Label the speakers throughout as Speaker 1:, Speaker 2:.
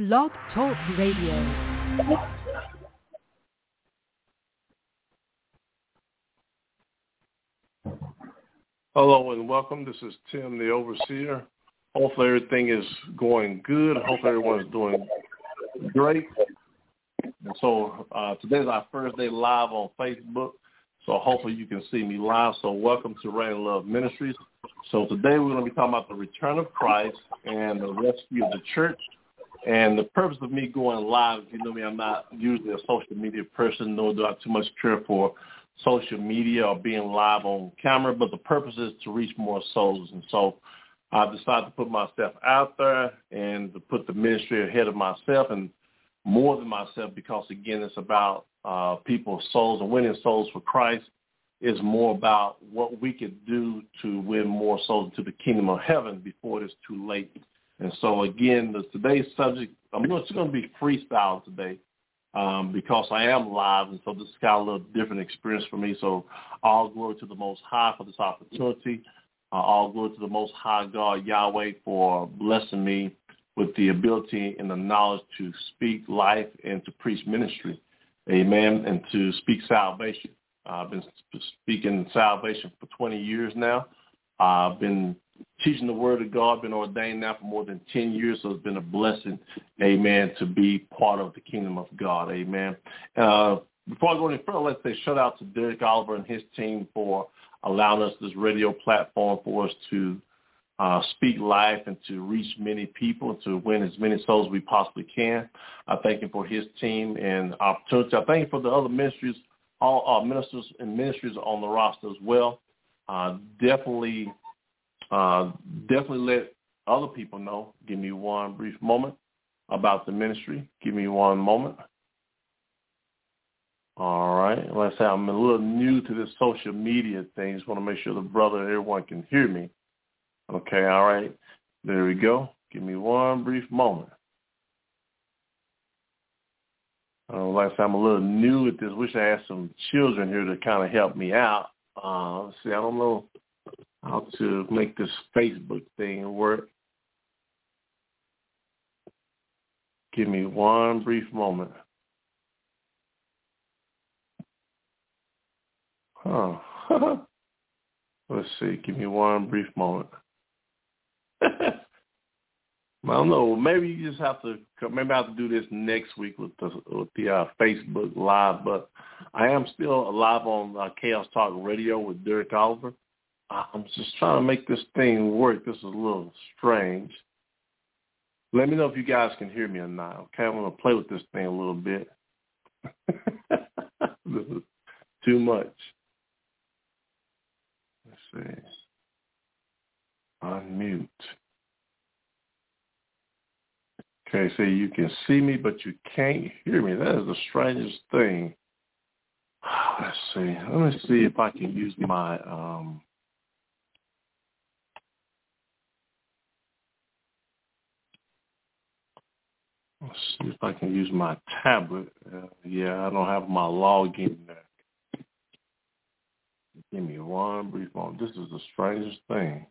Speaker 1: Blog Talk Radio.
Speaker 2: Hello and welcome. This is Tim, the overseer. Hopefully everything is going good. Hopefully everyone's doing great. And so today is our first day live on Facebook. So hopefully you can see me live. So welcome to Reign Love Ministries. So today we're going to be talking about the return of Christ and the rescue of the church. And the purpose of me going live, if you know me, I'm not usually a social media person, nor do I too much care for social media or being live on camera, but the purpose is to reach more souls. And so I've decided to put myself out there and to put the ministry ahead of myself and more than myself because, again, it's about people's souls and winning souls for Christ. It's more about what we could do to win more souls into the kingdom of heaven before it is too late. And so, again, today's subject, it's going to be freestyle today because I am live, and so this is kind of a little different experience for me. So all glory to the Most High for this opportunity. All glory to the Most High God, Yahweh, for blessing me with the ability and the knowledge to speak life and to preach ministry. Amen, and to speak salvation. I've been speaking salvation for 20 years now. I've been teaching the word of God, been ordained now for more than 10 years, so it's been a blessing, amen, to be part of the kingdom of God, amen. Before I go any further, let's say shout out to Derek Oliver and his team for allowing us this radio platform for us to speak life and to reach many people, to win as many souls as we possibly can. I thank him for his team and opportunity. I thank him for the other ministries, all our ministers and ministries on the roster as well. Definitely let other people know. Give me one brief moment about the ministry. Give me one moment. All right. Let's say I'm a little new to this social media thing. Just want to make sure everyone can hear me. Okay. All right. There we go. Give me one brief moment. Like I said, I'm a little new at this. Wish I had some children here to kind of help me out. Let's see. I don't know how to make this Facebook thing work. Give me one brief moment. Let's see. Give me one brief moment. I don't know. Maybe you just have to. Maybe I have to do this next week with the Facebook Live. But I am still live on Chaos Talk Radio with Derek Oliver. I'm just trying to make this thing work. This is a little strange. Let me know if you guys can hear me or not. Okay, I'm going to play with this thing a little bit. This is too much. Let's see. Unmute. Okay, so you can see me, but you can't hear me. That is the strangest thing. Let's see. Let me see if I can use my let's see if I can use my tablet. Yeah, I don't have my login there. Give me one brief moment. This is the strangest thing.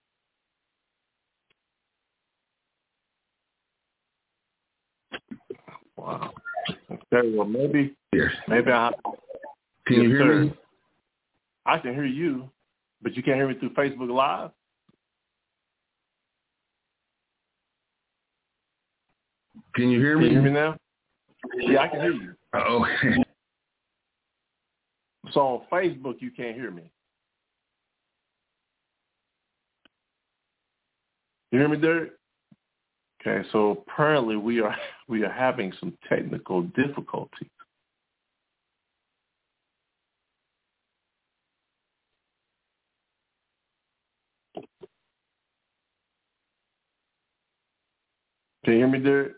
Speaker 2: Wow. Okay, well, maybe I...
Speaker 3: Can you hear me?
Speaker 2: I can hear you, but you can't hear me through Facebook Live?
Speaker 3: Can you hear me?
Speaker 2: Can you hear me now? Yeah, I can hear you.
Speaker 3: Oh.
Speaker 2: So on Facebook, you can't hear me. You hear me, Derek? Okay, so apparently we are having some technical difficulties. Can you hear me, Derek?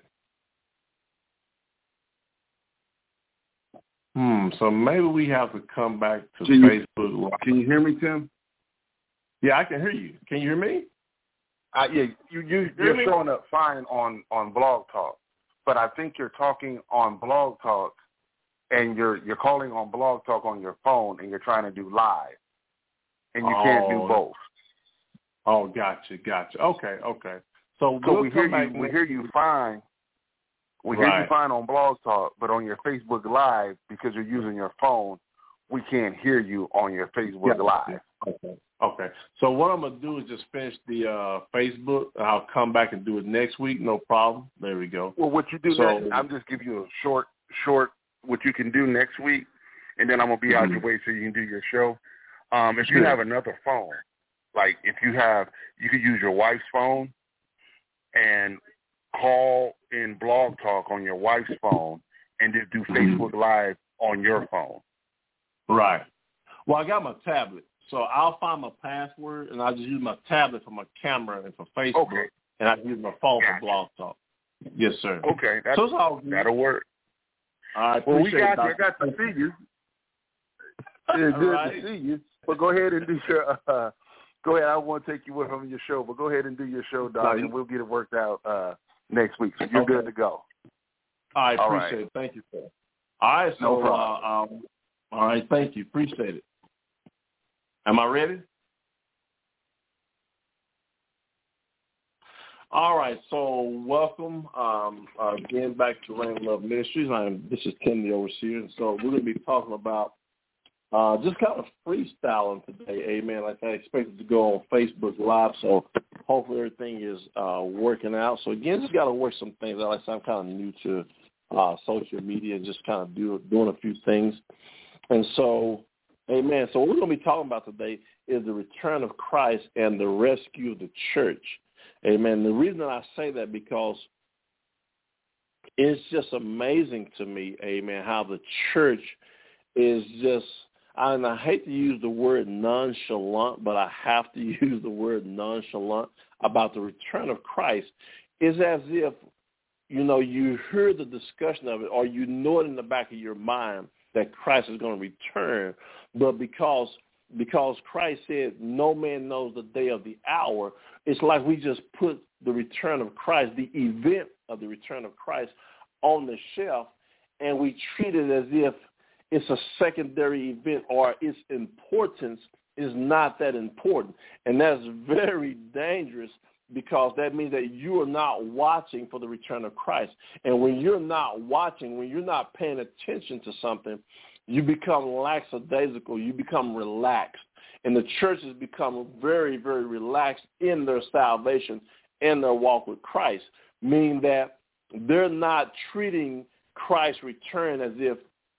Speaker 2: So maybe we have to come back to Facebook.
Speaker 3: Can you hear me, Tim?
Speaker 2: Yeah, I can hear you. Can you hear me?
Speaker 4: Yeah, you're showing up fine on Blog Talk, but I think you're talking on Blog Talk, and you're calling on Blog Talk on your phone, and you're trying to do live, and you can't do both.
Speaker 2: Oh, gotcha. Okay. So
Speaker 4: we hear you fine. We hear you fine on Blog Talk, but on your Facebook Live, because you're using your phone, we can't hear you on your Facebook Live.
Speaker 2: Okay. So what I'm going to do is just finish the Facebook. I'll come back and do it next week. No problem. There we go.
Speaker 4: Well, what you do next, I'm just giving you a short, what you can do next week, and then I'm going to be out your way so you can do your show. If you have another phone, like if you could use your wife's phone and call in Blog Talk on your wife's phone and just do Facebook Live on your phone.
Speaker 2: Right. Well, I got my tablet, so I'll find my password, and I'll just use my tablet for my camera and for Facebook, and I use my phone for Blog Talk. Yes, sir.
Speaker 4: Okay.
Speaker 2: So it's all good.
Speaker 4: That'll work.
Speaker 2: All right.
Speaker 4: Well, we got you. I got to see you. It's good to see you. But go ahead and do your go ahead. I don't want to take you away from your show, but go ahead and do your show, Doc, and we'll get it worked out next week. So you're good to go.
Speaker 2: I appreciate it. Thank you, sir. All right. So,
Speaker 4: no problem.
Speaker 2: All right. Thank you. Appreciate it. Am I ready? All right. So welcome again back to Rain Love Ministries. This is Tim the Overseer, and so we're going to be talking about just kind of freestyling today, amen. Like I expected to go on Facebook Live, so hopefully everything is working out. So, again, just got to work some things out. Like I said, I'm kind of new to social media and just kind of doing a few things. And so, amen. So what we're going to be talking about today is the return of Christ and the rescue of the church. Amen. The reason that I say that because it's just amazing to me, amen, how the church is just, and I hate to use the word nonchalant, but I have to use the word nonchalant about the return of Christ. It's as if, you hear the discussion of it or you know it in the back of your mind that Christ is going to return, but because Christ said no man knows the day of the hour, it's like we just put the return of Christ, the event of the return of Christ, on the shelf, and we treat it as if it's a secondary event or its importance is not that important. And that's very dangerous because that means that you are not watching for the return of Christ. And when you're not watching, when you're not paying attention to something, you become lackadaisical, you become relaxed. And the church has become very, very relaxed in their salvation and their walk with Christ, meaning that they're not treating Christ's return as if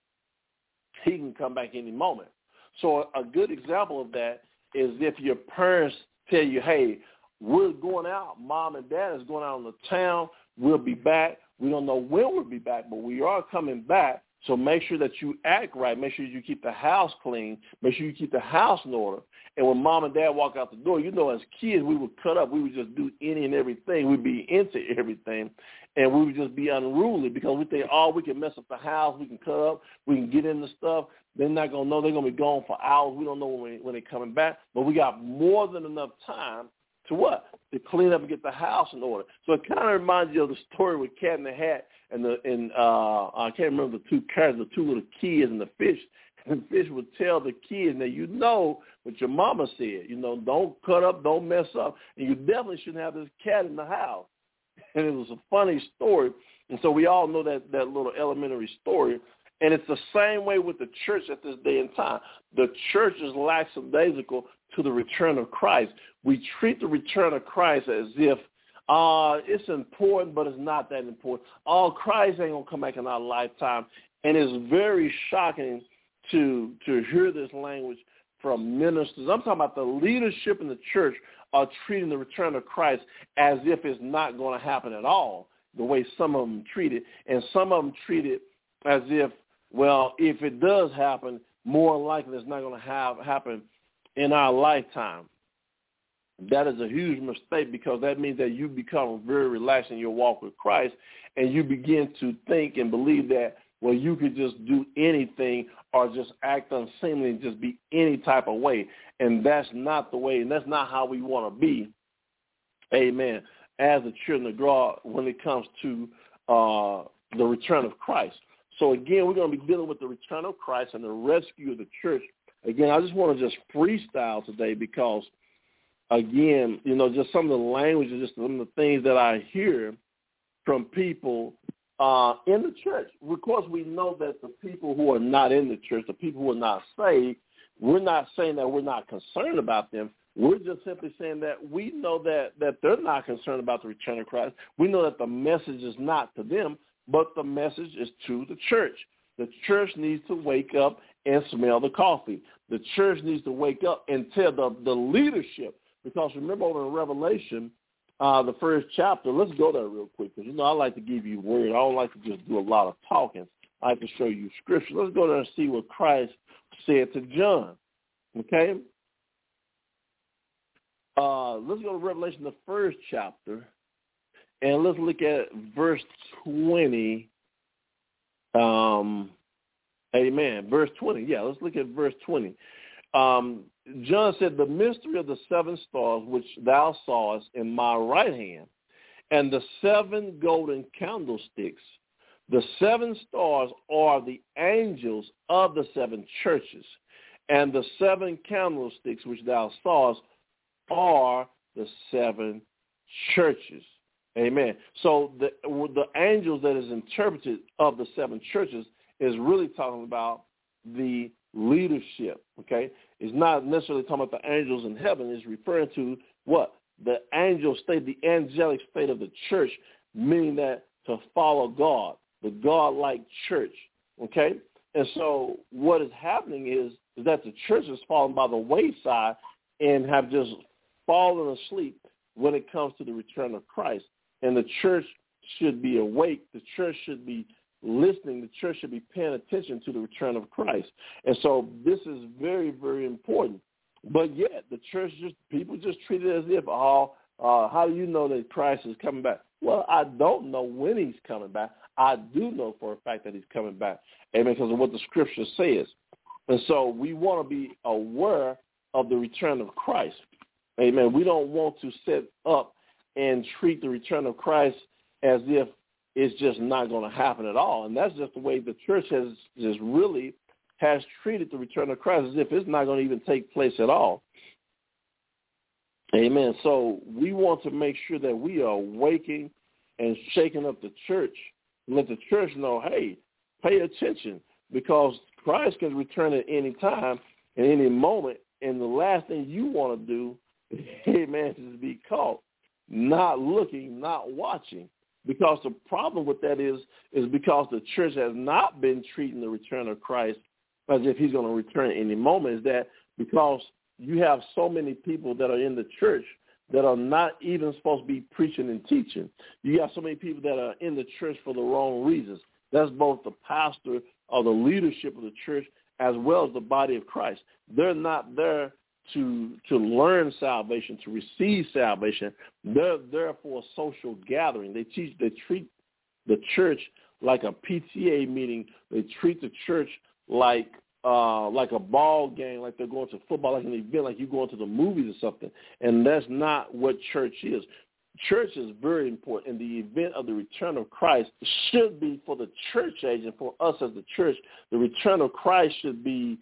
Speaker 2: he can come back any moment. So a good example of that is if your parents tell you, hey, we're going out, mom and dad is going out in the town, we'll be back. We don't know when we'll be back, but we are coming back. So make sure that you act right. Make sure you keep the house clean. Make sure you keep the house in order. And when mom and dad walk out the door, as kids, we would cut up. We would just do any and everything. We'd be into everything. And we would just be unruly because we think, we can mess up the house. We can cut up. We can get into stuff. They're not going to know. They're going to be gone for hours. We don't know when they're coming back. But we got more than enough time to what? To clean up and get the house in order. So it kind of reminds you of the story with Cat in the Hat and I can't remember the two characters, the two little kids and the fish. And the fish would tell the kids, now what your mama said, don't cut up, don't mess up, and you definitely shouldn't have this cat in the house. And it was a funny story. And so we all know that little elementary story. And it's the same way with the church at this day and time. The church is lackadaisical to the return of Christ. We treat the return of Christ as if it's important, but it's not that important. Christ ain't going to come back in our lifetime. And it's very shocking to hear this language from ministers. I'm talking about the leadership in the church are treating the return of Christ as if it's not going to happen at all, the way some of them treat it. And some of them treat it as if, if it does happen, more likely it's not going to happen in our lifetime. That is a huge mistake because that means that you become very relaxed in your walk with Christ and you begin to think and believe that, you could just do anything or just act unseemly and just be any type of way. And that's not the way, and that's not how we want to be, amen, as the children of God when it comes to the return of Christ. So, again, we're going to be dealing with the return of Christ and the rescue of the church. Again, I just want to just freestyle today because, again, just some of the language and just some of the things that I hear from people in the church. Of course, we know that the people who are not in the church, the people who are not saved, we're not saying that we're not concerned about them. We're just simply saying that we know that they're not concerned about the return of Christ. We know that the message is not to them, but the message is to the church. The church needs to wake up and smell the coffee. The church needs to wake up and tell the leadership. Because remember over in Revelation, the first chapter, let's go there real quick. Because, I like to give you word. I don't like to just do a lot of talking. I like to show you scripture. Let's go there and see what Christ said to John. Okay? Let's go to Revelation, the first chapter, and let's look at verse 20. Amen. Verse 20. Yeah, let's look at verse 20. John said, the mystery of the 7 stars which thou sawest in my right hand, and the 7 golden candlesticks. The 7 stars are the angels of the 7 churches, and the 7 candlesticks which thou sawest are the 7 churches. Amen. So the angels that is interpreted of the 7 churches is really talking about the leadership, okay? It's not necessarily talking about the angels in heaven. It's referring to what? The angel state, the angelic state of the church, meaning that to follow God, the God-like church, okay? And so what is happening is that the church is falling by the wayside and have just fallen asleep when it comes to the return of Christ. And the church should be awake. The church should be listening. The church should be paying attention to the return of Christ. And so this is very, very important. But yet the church people just treat it as if, how do you know that Christ is coming back? Well, I don't know when he's coming back. I do know for a fact that he's coming back. Amen, because of what the scripture says. And so we want to be aware of the return of Christ. Amen. We don't want to set up and treat the return of Christ as if it's just not going to happen at all. And that's just the way the church has treated the return of Christ, as if it's not going to even take place at all. Amen. So we want to make sure that we are waking and shaking up the church, and let the church know, hey, pay attention, because Christ can return at any time, at any moment, and the last thing you want to do, amen, is to be caught not looking, not watching. Because the problem with that is because the church has not been treating the return of Christ as if he's going to return at any moment, is that because you have so many people that are in the church that are not even supposed to be preaching and teaching. You have so many people that are in the church for the wrong reasons. That's both the pastor or the leadership of the church as well as the body of Christ. They're not there to learn salvation, to receive salvation. They're there for a social gathering. They treat the church like a PTA meeting. They treat the church like a ball game, like they're going to football, like an event, like you're going to the movies or something. And that's not what church is. Church is very important, and the event of the return of Christ should be for the church age, and for us as the church, the return of Christ should be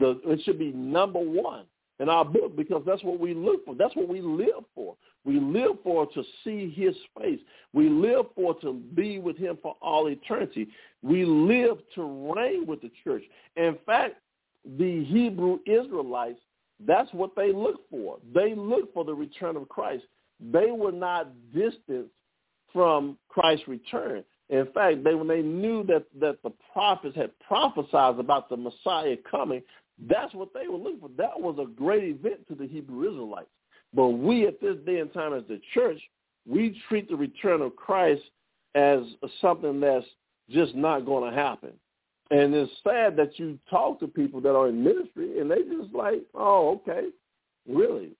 Speaker 2: number one in our book, because that's what we look for. That's what we live for. We live for to see his face. We live for to be with him for all eternity. We live to reign with the church. In fact, the Hebrew Israelites, that's what they look for. They look for the return of Christ. They were not distant from Christ's return. In fact, when they knew that the prophets had prophesied about the Messiah coming, that's what they were looking for. That was a great event to the Hebrew Israelites. But we at this day and time as the church, we treat the return of Christ as something that's just not going to happen. And it's sad that you talk to people that are in ministry and they just like, oh, okay, really?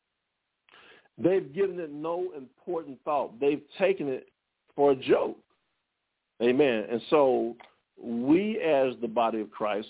Speaker 2: They've given it no important thought. They've taken it for a joke. Amen. And so we as the body of Christ,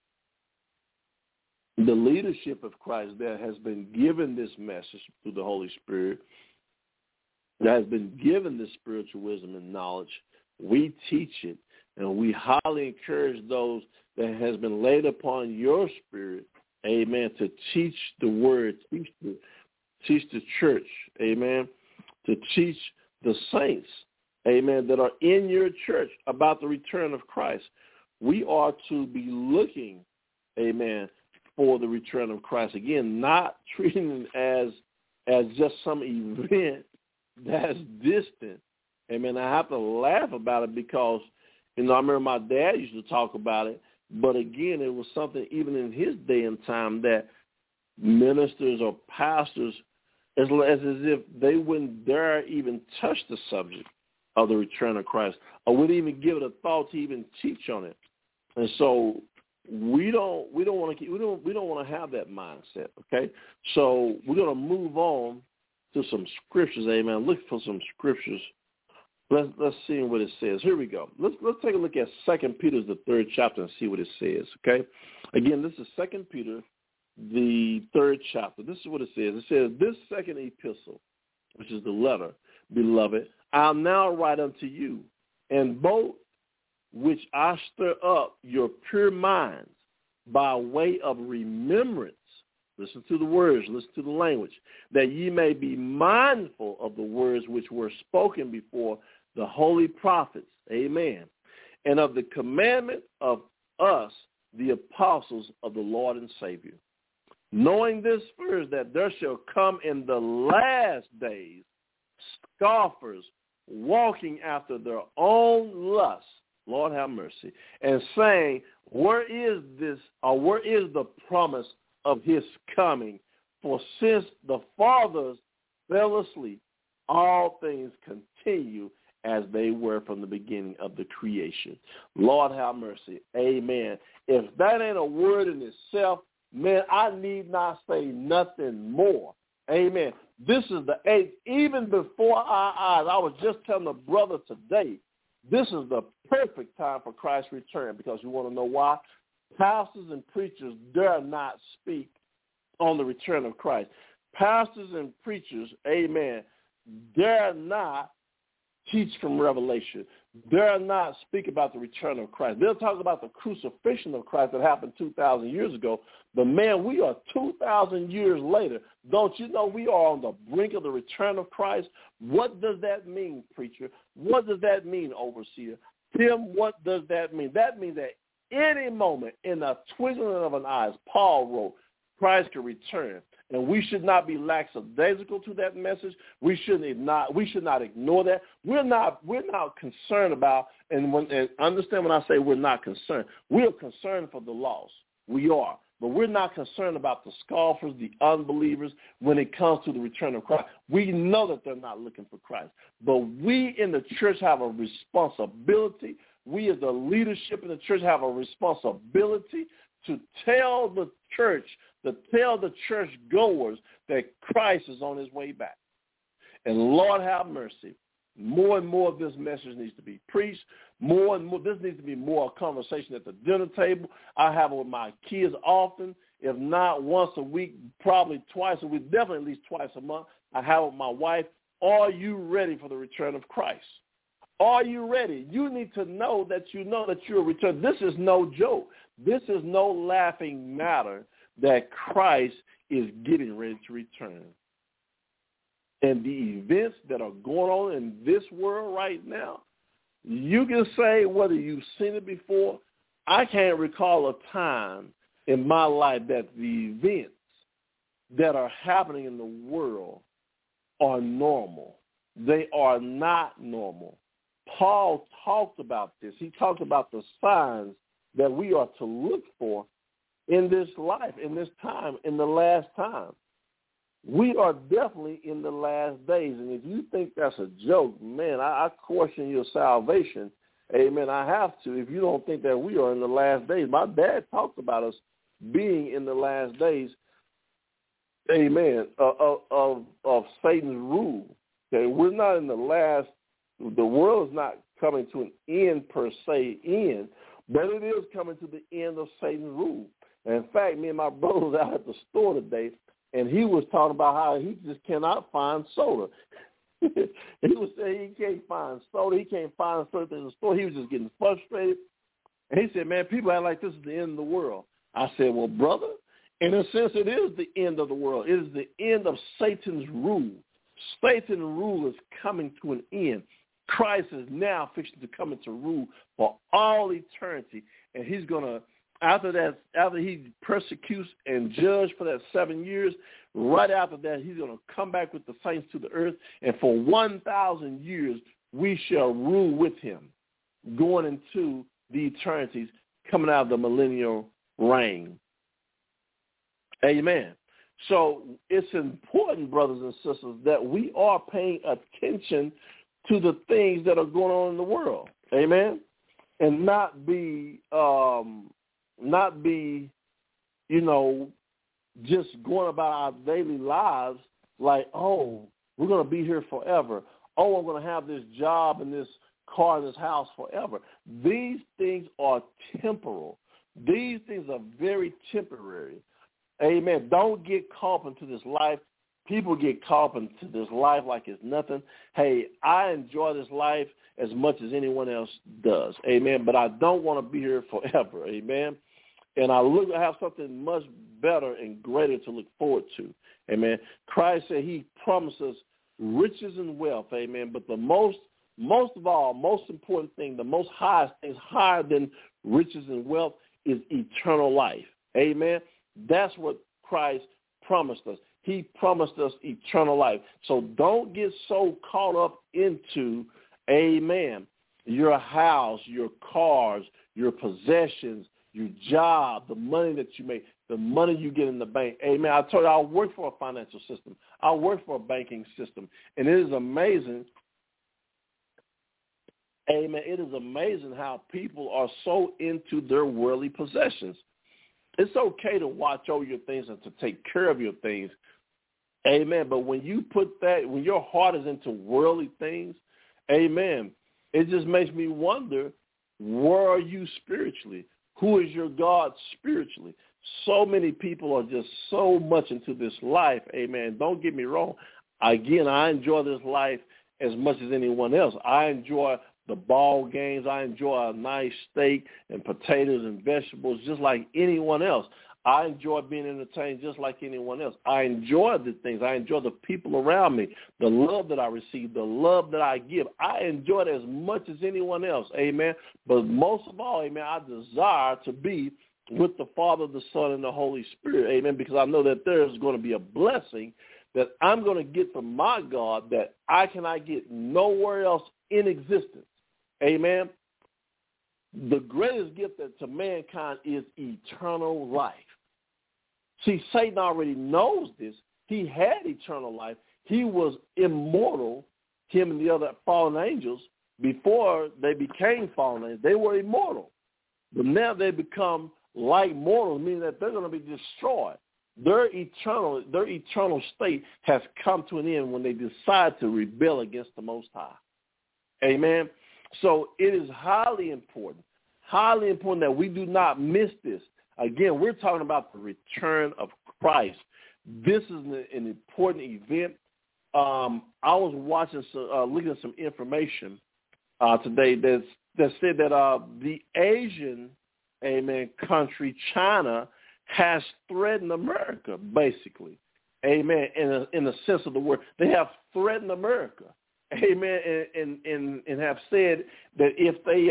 Speaker 2: the leadership of Christ that has been given this message through the Holy Spirit, that has been given this spiritual wisdom and knowledge, we teach it, and we highly encourage those that has been laid upon your spirit, amen, to teach the word, teach the church, amen, to teach the saints, amen, that are in your church about the return of Christ. We are to be looking, amen, for the return of Christ. Again, not treating it as just some event that's distant. Amen. I have to laugh about it because, I remember my dad used to talk about it, but again, it was something even in his day and time that ministers or pastors, as if they wouldn't dare even touch the subject of the return of Christ, or wouldn't even give it a thought to even teach on it. And so we don't want to have that mindset. Okay, so we're going to move on to some scriptures. Amen. Look for some scriptures. Let's see what it says. Here we go. Let's take a look at 2 Peter, the 3rd chapter, and see what it says. Okay, again, this is 2 Peter, the 3rd chapter. This is what it says. It says, "This second epistle, which is the letter, beloved, I'll now write unto you, and both which I stir up your pure minds by way of remembrance." Listen to the words, listen to the language. "That ye may be mindful of the words which were spoken before the holy prophets." Amen. "And of the commandment of us, the apostles of the Lord and Savior. Knowing this first, that there shall come in the last days scoffers, walking after their own lusts," Lord have mercy, "and saying, where is the promise of his coming? For since the fathers fell asleep, all things continue as they were from the beginning of the creation." Lord have mercy. Amen. If that ain't a word in itself, man, I need not say nothing more. Amen. This is the age, even before our eyes. I was just telling a brother today, this is the perfect time for Christ's return, because you want to know why? Pastors and preachers dare not speak on the return of Christ. Pastors and preachers, amen, dare not teach from Revelation. Dare not speak about the return of Christ. They'll talk about the crucifixion of Christ that happened 2,000 years ago. But, man, we are 2,000 years later. Don't you know we are on the brink of the return of Christ? What does that mean, preacher? What does that mean, overseer? Tim, what does that mean? That means that any moment, in the twinkling of an eye, as Paul wrote, Christ can return. And we should not be lackadaisical to that message. We should not ignore that. We're not concerned about, and understand when I say we're not concerned. We are concerned for the lost. We are. But we're not concerned about the scoffers, the unbelievers, when it comes to the return of Christ. We know that they're not looking for Christ. But we in the church have a responsibility. We as the leadership in the church have a responsibility to tell the church, to tell the church goers that Christ is on his way back. And Lord have mercy. More and more of this message needs to be preached. More and more, this needs to be more a conversation at the dinner table. I have it with my kids often, if not once a week, probably twice a week, definitely at least twice a month. I have it with my wife. Are you ready for the return of Christ? Are you ready? You need to know that you're returned. This is no joke. This is no laughing matter that Christ is getting ready to return. And the events that are going on in this world right now, you can say whether you've seen it before. I can't recall a time in my life that the events that are happening in the world are normal. They are not normal. Paul talked about this. He talked about the signs that we are to look for in this life, in this time, in the last time. We are definitely in the last days. And if you think that's a joke, man, I question your salvation. Amen. I have to. If you don't think that we are in the last days. My dad talked about us being in the last days, amen, of Satan's rule. Okay, we're not in the last. The world is not coming to an end per se, but it is coming to the end of Satan's rule. And in fact, me and my brother was out at the store today, and he was talking about how he just cannot find soda. He was saying he can't find soda. He can't find certain in the store. He was just getting frustrated. And he said, man, people act like this is the end of the world. I said, well, brother, in a sense, it is the end of the world. It is the end of Satan's rule. Satan's rule is coming to an end. Christ is now fixing to come into rule for all eternity, and he's going to, after he persecutes and judge for that 7 years, right after that, he's going to come back with the saints to the earth, and for 1,000 years, we shall rule with him, going into the eternities, coming out of the millennial reign. Amen. So it's important, brothers and sisters, that we are paying attention to the things that are going on in the world. Amen. And not be, just going about our daily lives like, oh, we're going to be here forever. Oh, I'm going to have this job and this car and this house forever. These things are temporal. These things are very temporary. Amen. Don't get caught into this life. People get caught into this life like it's nothing. Hey, I enjoy this life as much as anyone else does. Amen. But I don't want to be here forever. Amen. And I have something much better and greater to look forward to. Amen. Christ said he promises riches and wealth. Amen. But the most of all, most important thing, the most highest thing, higher than riches and wealth, is eternal life. Amen. That's what Christ promised us. He promised us eternal life. So don't get so caught up into, amen, your house, your cars, your possessions, your job, the money that you make, the money you get in the bank. Amen. I told you I work for a financial system. I work for a banking system. And it is amazing, amen, it is amazing how people are so into their worldly possessions. It's okay to watch over your things and to take care of your things. Amen. But when you put that, when your heart is into worldly things, amen, it just makes me wonder, where are you spiritually? Who is your God spiritually? So many people are just so much into this life. Amen. Don't get me wrong. Again, I enjoy this life as much as anyone else. I enjoy the ball games. I enjoy a nice steak and potatoes and vegetables just like anyone else. I enjoy being entertained just like anyone else. I enjoy the things. I enjoy the people around me, the love that I receive, the love that I give. I enjoy it as much as anyone else, amen. But most of all, amen, I desire to be with the Father, the Son, and the Holy Spirit, amen, because I know that there's going to be a blessing that I'm going to get from my God that I cannot get nowhere else in existence, amen. The greatest gift to mankind is eternal life. See, Satan already knows this. He had eternal life. He was immortal, him and the other fallen angels, before they became fallen angels. They were immortal. But now they become like mortals, meaning that they're going to be destroyed. Their eternal state has come to an end when they decide to rebel against the Most High. Amen. So it is highly important that we do not miss this. Again, we're talking about the return of Christ. This is an important event. I was watching, looking at some information today that said that the Asian, amen, country, China, has threatened America, basically. Amen, in the sense of the word. They have threatened America. Amen, and have said that if they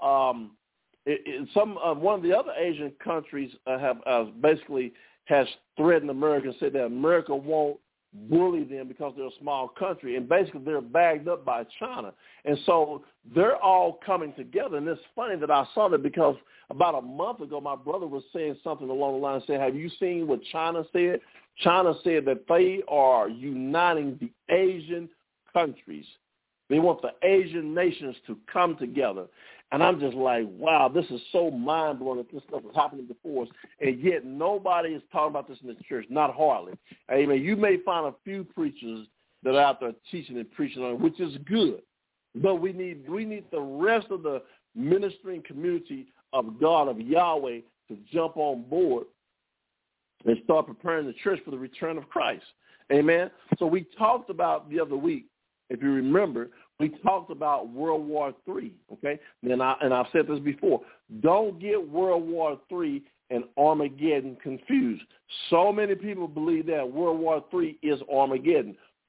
Speaker 2: one of the other Asian countries basically has threatened America and said that America won't bully them because they're a small country, and basically they're bagged up by China. And so they're all coming together. And it's funny that I saw that because about a month ago my brother was saying something along the line, saying, have you seen what China said? China said that they are uniting the Asian countries. They want the Asian nations to come together. And I'm just like, wow, this is so mind-blowing that this stuff is happening before us. And yet nobody is talking about this in the church, not hardly. Amen. You may find a few preachers that are out there teaching and preaching on it, which is good. But we need the rest of the ministering community of God, of Yahweh, to jump on board and start preparing the church for the return of Christ. Amen. So we talked about the other week, if you remember, we talked about World War III, okay? And I've said this before. Don't get World War III and Armageddon confused. So many people believe that World War III is Armageddon.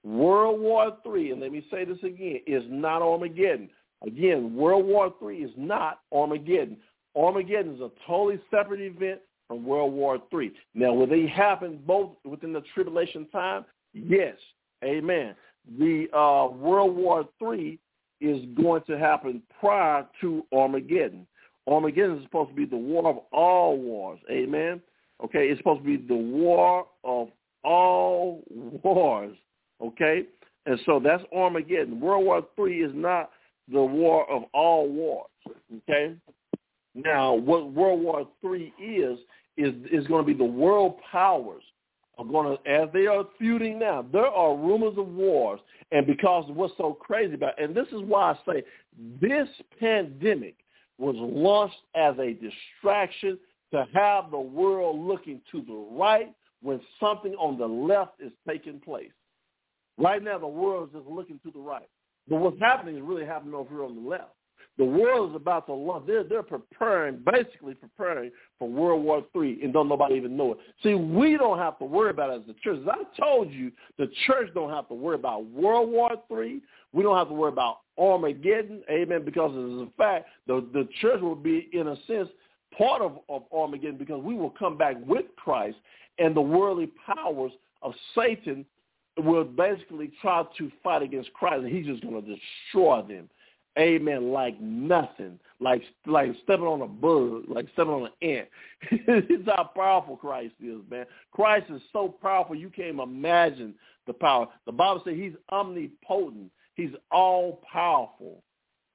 Speaker 2: World War III, and let me say this again, is not Armageddon. Again, World War III is not Armageddon. Armageddon is a totally separate event from World War III. Now, will they happen both within the tribulation time? Yes. Amen. The World War III is going to happen prior to Armageddon. Armageddon is supposed to be the war of all wars. Amen. Okay, it's supposed to be the war of all wars. Okay, and so that's Armageddon. World War III is not the war of all wars. Okay, now what World War III is going to be the world powers are going to, as they are feuding now, there are rumors of wars, and because of what's so crazy about it, and this is why I say this pandemic was launched as a distraction to have the world looking to the right when something on the left is taking place. Right now, the world is just looking to the right. But what's happening is really happening over here on the left. The world is about to launch. They're basically preparing for World War III, and don't nobody even know it. See, we don't have to worry about it as the church. As I told you, the church don't have to worry about World War III. We don't have to worry about Armageddon, amen, because as a fact, the church will be, in a sense, part of Armageddon because we will come back with Christ, and the worldly powers of Satan will basically try to fight against Christ, and he's just going to destroy them. Amen, like nothing, like stepping on a bug, like stepping on an ant. It's how powerful Christ is, man. Christ is so powerful you can't imagine the power. The Bible says he's omnipotent. He's all-powerful,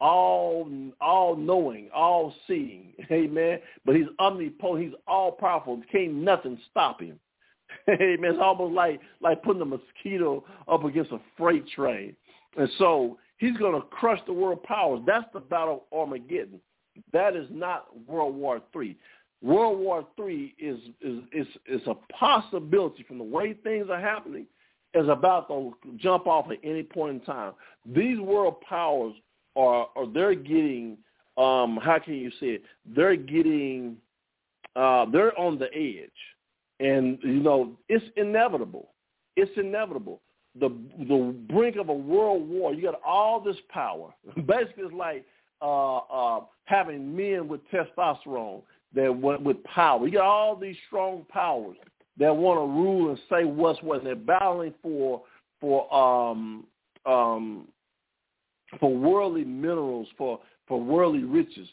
Speaker 2: all-knowing, all-seeing. Amen. But he's omnipotent. He's all-powerful. Can't nothing stop him. Amen. It's almost like putting a mosquito up against a freight train. And so he's going to crush the world powers. That's the battle of Armageddon. That is not World War III. World War III is a possibility from the way things are happening. Is about to jump off at any point in time. These world powers they're getting, how can you say it? They're getting, they're on the edge. And, you know, it's inevitable. It's inevitable. The brink of a world war, you got all this power. Basically, it's like having men with testosterone with power. You got all these strong powers that want to rule and say what's what. They're battling for worldly minerals, for worldly riches.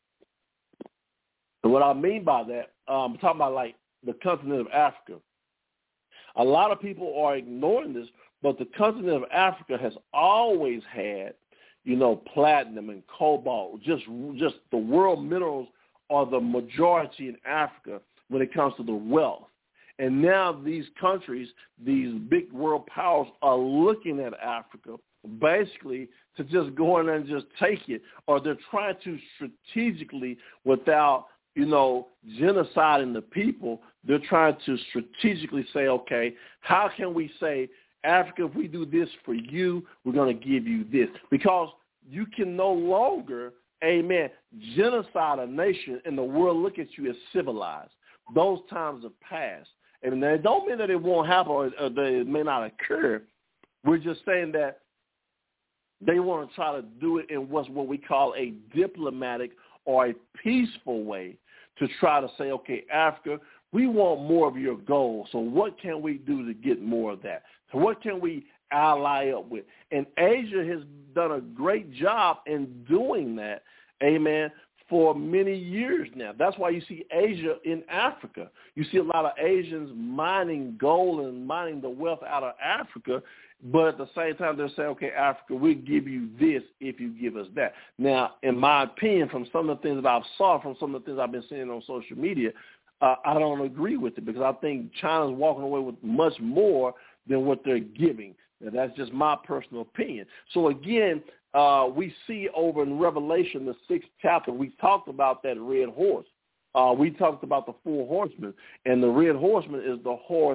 Speaker 2: And what I mean by that, I'm talking about like the continent of Africa. A lot of people are ignoring this, but the continent of Africa has always had, you know, platinum and cobalt. Just the world minerals are the majority in Africa when it comes to the wealth. And now these countries, these big world powers are looking at Africa basically to just go in and just take it, or they're trying to strategically, without, you know, genociding the people, they're trying to strategically say, okay, how can we say, Africa, if we do this for you, we're going to give you this? Because you can no longer, amen, genocide a nation and the world look at you as civilized. Those times have passed. And that don't mean that it won't happen or that it may not occur. We're just saying that they want to try to do it in what we call a diplomatic or a peaceful way to try to say, okay, Africa, we want more of your gold. So what can we do to get more of that? So what can we ally up with? And Asia has done a great job in doing that, amen, for many years now. That's why you see Asia in Africa. You see a lot of Asians mining gold and mining the wealth out of Africa, but at the same time they're saying, okay, Africa, we'll give you this if you give us that. Now, in my opinion, from some of the things that I've saw, from some of the things I've been seeing on social media, I don't agree with it because I think China's walking away with much more than what they're giving. Now, that's just my personal opinion. So again, we see over in Revelation, the 6th chapter, we talked about that red horse. We talked about the 4 horsemen, and the red horseman is the horse.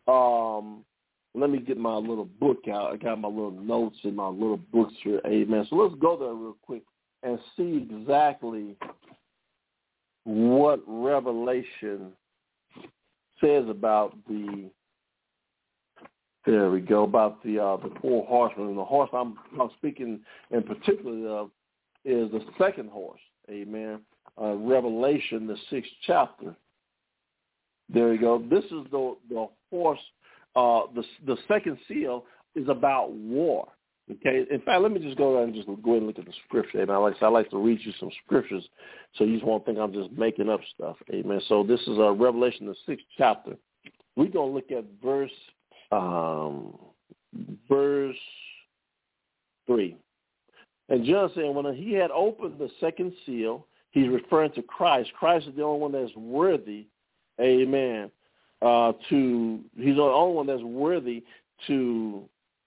Speaker 2: Let me get my little book out. I got my little notes in my little books here. Amen. So let's go there real quick and see exactly what Revelation says about the There we go, about the 4 horsemen. And the horse I'm speaking in particular of is the second horse, amen, Revelation, the 6th chapter. There you go. This is the horse, the second seal is about war, okay? In fact, let me just go ahead and look at the scripture. Amen. I like to read you some scriptures so you just won't think I'm just making up stuff, amen. So this is Revelation, the 6th chapter. We're going to look at verse 3. And John saying, when he had opened the second seal, he's referring to Christ. Christ is the only one that's worthy, amen, he's the only one that's worthy to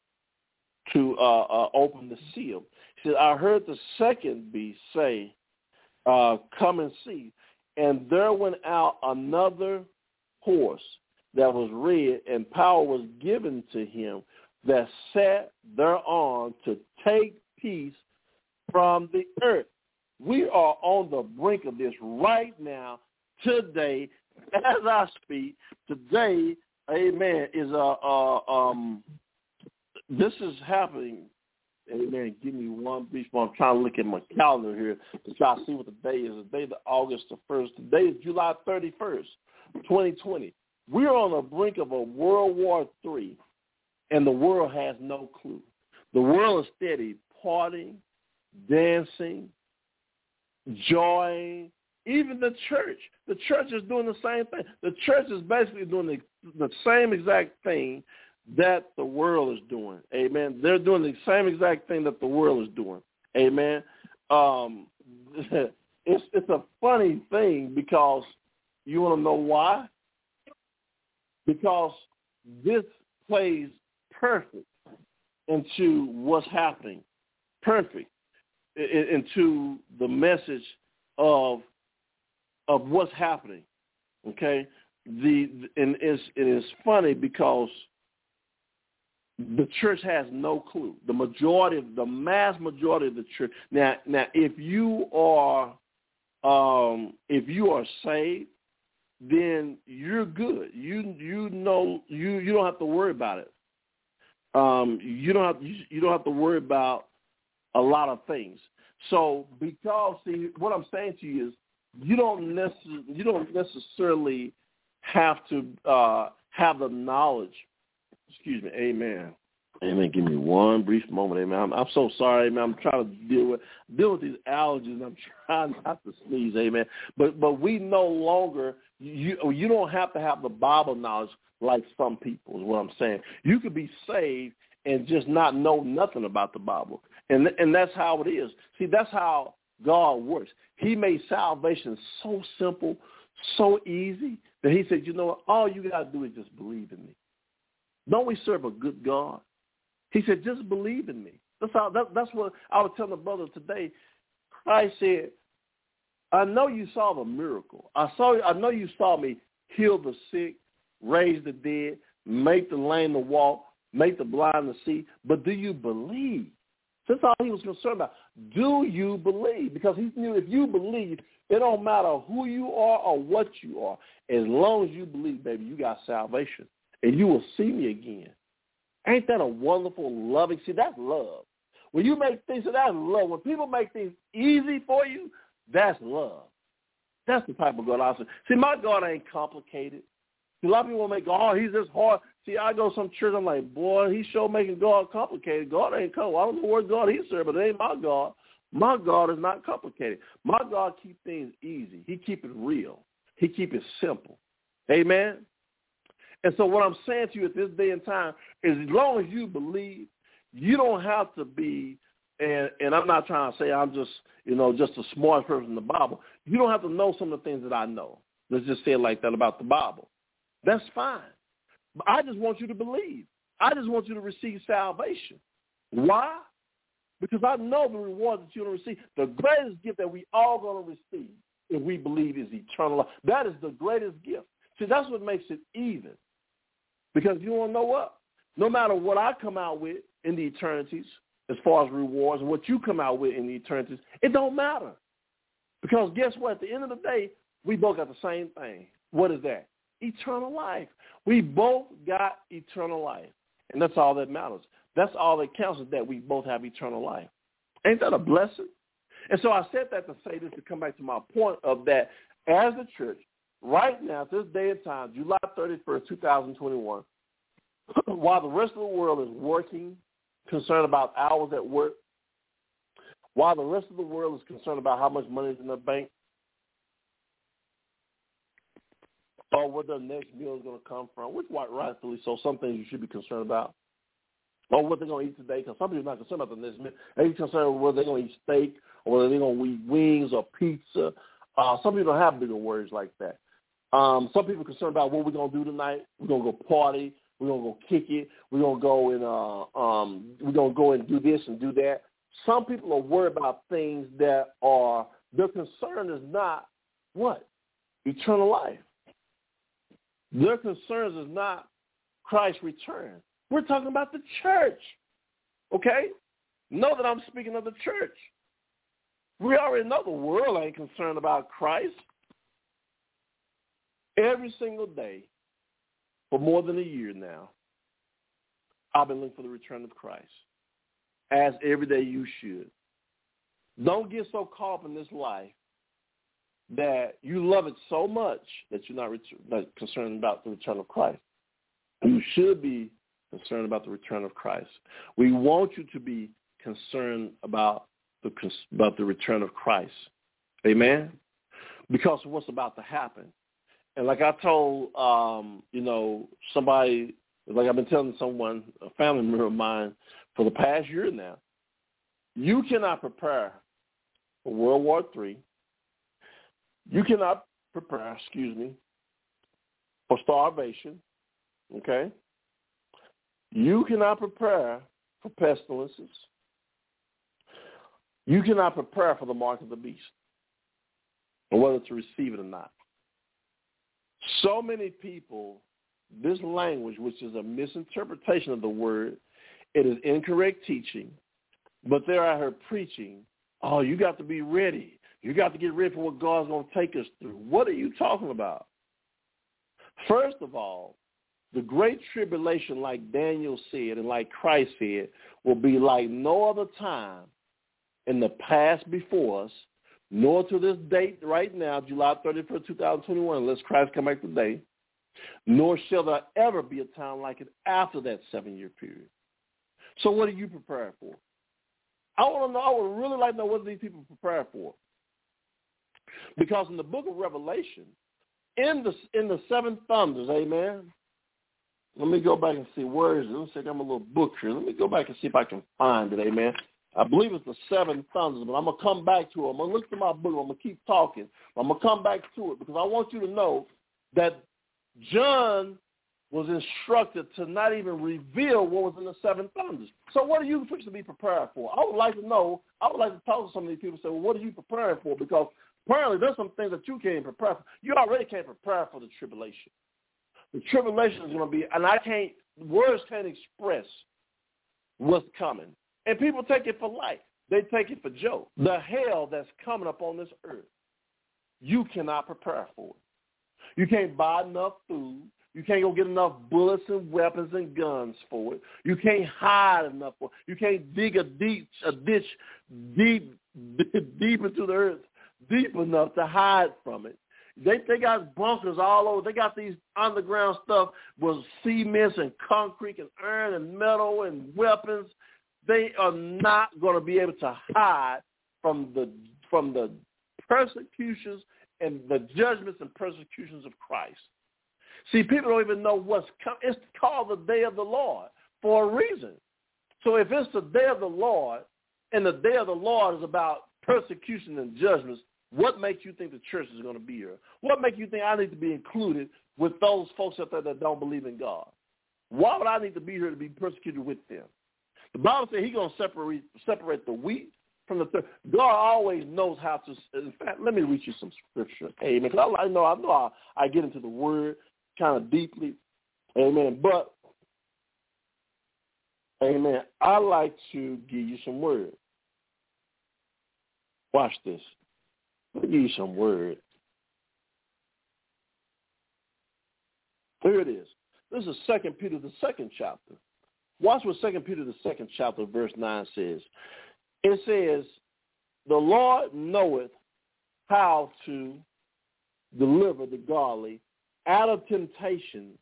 Speaker 2: open the seal. He said, I heard the second beast say, come and see. And there went out another horse that was red, and power was given to him that sat thereon to take peace from the earth. We are on the brink of this right now, today, as I speak. Today, amen, is this is happening. Amen. Give me one brief moment. I'm trying to look at my calendar here to try to see what the day is. The day of August the 1st. Today is July 31st, 2020. We're on the brink of a World War III, and the world has no clue. The world is steady partying, dancing, joy. Even the church. The church is doing the same thing. The church is basically doing the same exact thing that the world is doing. Amen. They're doing the same exact thing that the world is doing. Amen. It's a funny thing because you want to know why? Because this plays perfect into what's happening. Perfect into the message of what's happening. Okay? It is funny because the church has no clue. The mass majority of the church. Now, if you are saved, then you're good. You know you don't have to worry about it. You don't have to worry about a lot of things. So because what I'm saying to you is you don't necessarily have to have the knowledge. Excuse me, amen. Amen. Give me one brief moment, amen. I'm so sorry, amen. I'm trying to deal with these allergies, and I'm trying not to sneeze, amen. But we no longer, you don't have to have the Bible knowledge like some people is what I'm saying. You could be saved and just not know nothing about the Bible, and that's how it is. See, that's how God works. He made salvation so simple, so easy that he said, you know what, all you got to do is just believe in me. Don't we serve a good God? He said, just believe in me. That's what I was telling the brother today. Christ said, I know you saw the miracle. I know you saw me heal the sick, raise the dead, make the lame to walk, make the blind to see. But do you believe? That's all he was concerned about. Do you believe? Because he knew if you believe, it don't matter who you are or what you are. As long as you believe, baby, you got salvation. And you will see me again. Ain't that a wonderful, loving? See, that's love. When you make things, so that's love. When people make things easy for you, that's love. That's the type of God I serve. See, my God ain't complicated. See, a lot of people want to make God, he's just hard. See, I go to some church, I'm like, boy, he's sure making God complicated. God ain't complicated. I don't know what God he serves, but it ain't my God. My God is not complicated. My God keep things easy. He keep it real. He keep it simple. Amen? And so what I'm saying to you at this day and time is as long as you believe, you don't have to be, and I'm not trying to say I'm just, just the smartest person in the Bible. You don't have to know some of the things that I know. Let's just say it like that about the Bible. That's fine. But I just want you to believe. I just want you to receive salvation. Why? Because I know the reward that you're going to receive. The greatest gift that we all going to receive if we believe is eternal life. That is the greatest gift. See, that's what makes it even. Because you want to know what? No matter what I come out with in the eternities, as far as rewards, and what you come out with in the eternities, it don't matter. Because guess what? At the end of the day, we both got the same thing. What is that? Eternal life. We both got eternal life. And that's all that matters. That's all that counts, is that we both have eternal life. Ain't that a blessing? And so I said that to say this, to come back to my point of that as a church, right now, this day and time, July 31st, 2021, while the rest of the world is working, concerned about hours at work, while the rest of the world is concerned about how much money is in the bank, or where their next meal is going to come from, which rightfully so, some things you should be concerned about, or what they're going to eat today, because some people are not concerned about the next meal. They're concerned with whether they're going to eat steak or whether they're going to eat wings or pizza. Some people don't have bigger worries like that. Some people are concerned about what we're going to do tonight. We're going to go party. We're going to go kick it. We're going to go and do this and do that. Some people are worried about things that are, their concern is not what? Eternal life. Their concerns is not Christ's return. We're talking about the church, okay? Know that I'm speaking of the church. We already know the world ain't concerned about Christ. Every single day for more than a year now, I've been looking for the return of Christ, as every day you should. Don't get so caught up in this life that you love it so much that you're not concerned about the return of Christ. You should be concerned about the return of Christ. We want you to be concerned about the return of Christ. Amen? Because of what's about to happen. And like I told, somebody, like I've been telling someone, a family member of mine, for the past year now, you cannot prepare for World War III. You cannot prepare, for starvation, okay? You cannot prepare for pestilences. You cannot prepare for the mark of the beast, or whether to receive it or not. So many people, this language, which is a misinterpretation of the word, it is incorrect teaching, but they're out here preaching, oh, you got to be ready. You got to get ready for what God's going to take us through. What are you talking about? First of all, the great tribulation, like Daniel said and like Christ said, will be like no other time in the past before us, nor to this date right now, July 31st, 2021, unless Christ come back today, nor shall there ever be a time like it after that 7-year period. So what are you prepared for? I want to know, I would really like to know what these people prepare for. Because in the book of Revelation, in the seven thunders, amen, let me go back and see, where is it? Let me see, I'm a little book here. Let me go back and see if I can find it, amen. I believe it's the seven thunders, but I'm going to come back to it. I'm going to look through my book. I'm going to keep talking. I'm going to come back to it because I want you to know that John was instructed to not even reveal what was in the seven thunders. So what are you supposed to be prepared for? I would like to know. I would like to talk to some of these people and say, well, what are you preparing for? Because apparently there's some things that you can't prepare for. You already can't prepare for the tribulation. The tribulation is going to be, and words can't express what's coming. And people take it for light. They take it for joke. The hell that's coming up on this earth, you cannot prepare for it. You can't buy enough food. You can't go get enough bullets and weapons and guns for it. You can't hide enough for it. You can't dig a ditch deep into the earth, deep enough to hide from it. They got bunkers all over. They got these underground stuff with cements and concrete and iron and metal and weapons. They are not going to be able to hide from the persecutions and the judgments and persecutions of Christ. See, people don't even know what's coming. It's called the day of the Lord for a reason. So if it's the day of the Lord, and the day of the Lord is about persecution and judgments, what makes you think the church is going to be here? What makes you think I need to be included with those folks out there that don't believe in God? Why would I need to be here to be persecuted with them? The Bible says he's going to separate the wheat from the third. God always knows how to. In fact, let me read you some scripture. Amen. Because I know I get into the word kind of deeply. Amen. But, amen, I like to give you some word. Watch this. Let me give you some word. Here it is. This is 2 Peter, the 2nd chapter.
Speaker 1: Watch what 2 Peter, the 2nd chapter, verse 9 says. It says, the Lord knoweth how to deliver the godly out of temptations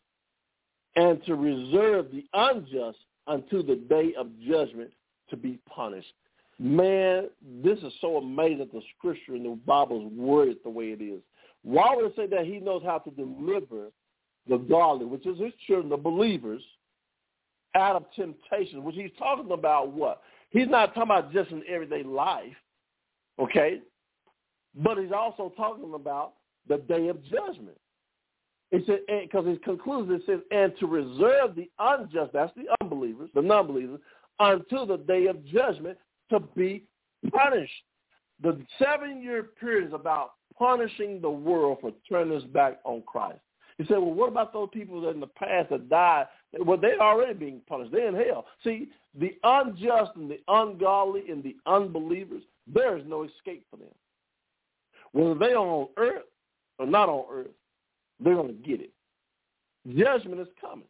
Speaker 1: and to reserve the unjust unto the day of judgment to be punished. Man, this is so amazing that the scripture in the Bible is worded the way it is. Why would it say that he knows how to deliver the godly, which is his children, the believers, out of temptation, which he's talking about what? He's not talking about just in everyday life, okay? But he's also talking about the day of judgment. It said, because it concludes, it says, and to reserve the unjust, that's the unbelievers, the non-believers, until the day of judgment to be punished. The 7-year period is about punishing the world for turning its back on Christ. He said, well, what about those people that in the past that died? Well, they're already being punished. They're in hell. See, the unjust and the ungodly and the unbelievers, there is no escape for them. Whether they're on earth or not on earth, they're going to get it. Judgment is coming.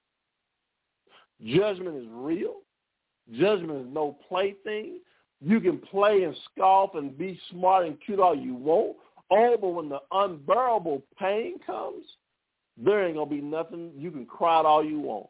Speaker 1: Judgment is real. Judgment is no plaything. You can play and scoff and be smart and cute all you want. Oh, but when the unbearable pain comes, there ain't going to be nothing. You can cry all you want.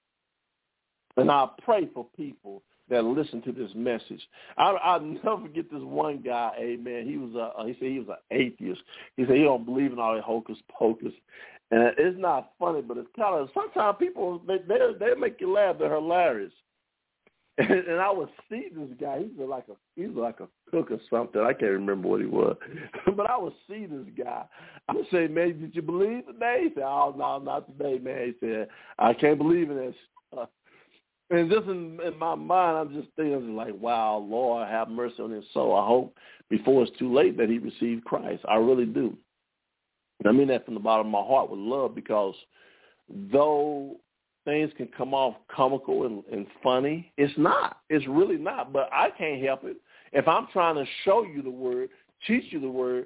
Speaker 1: And I pray for people that listen to this message. I'll never forget this one guy, amen. He said he was an atheist. He said he don't believe in all that hocus pocus. And it's not funny, but it's kind of, sometimes people, they make you laugh. They're hilarious. And I would see this guy. He's like a cook or something. I can't remember what he was. But I would see this guy. I would say, man, did you believe today? He said, oh, no, not today, man. He said, I can't believe in this. And just in my mind, I'm just thinking like, wow, Lord, have mercy on his soul. I hope before it's too late that he received Christ. I really do. And I mean that from the bottom of my heart with love, because though things can come off comical and funny, it's not. It's really not. But I can't help it. If I'm trying to show you the word, teach you the word,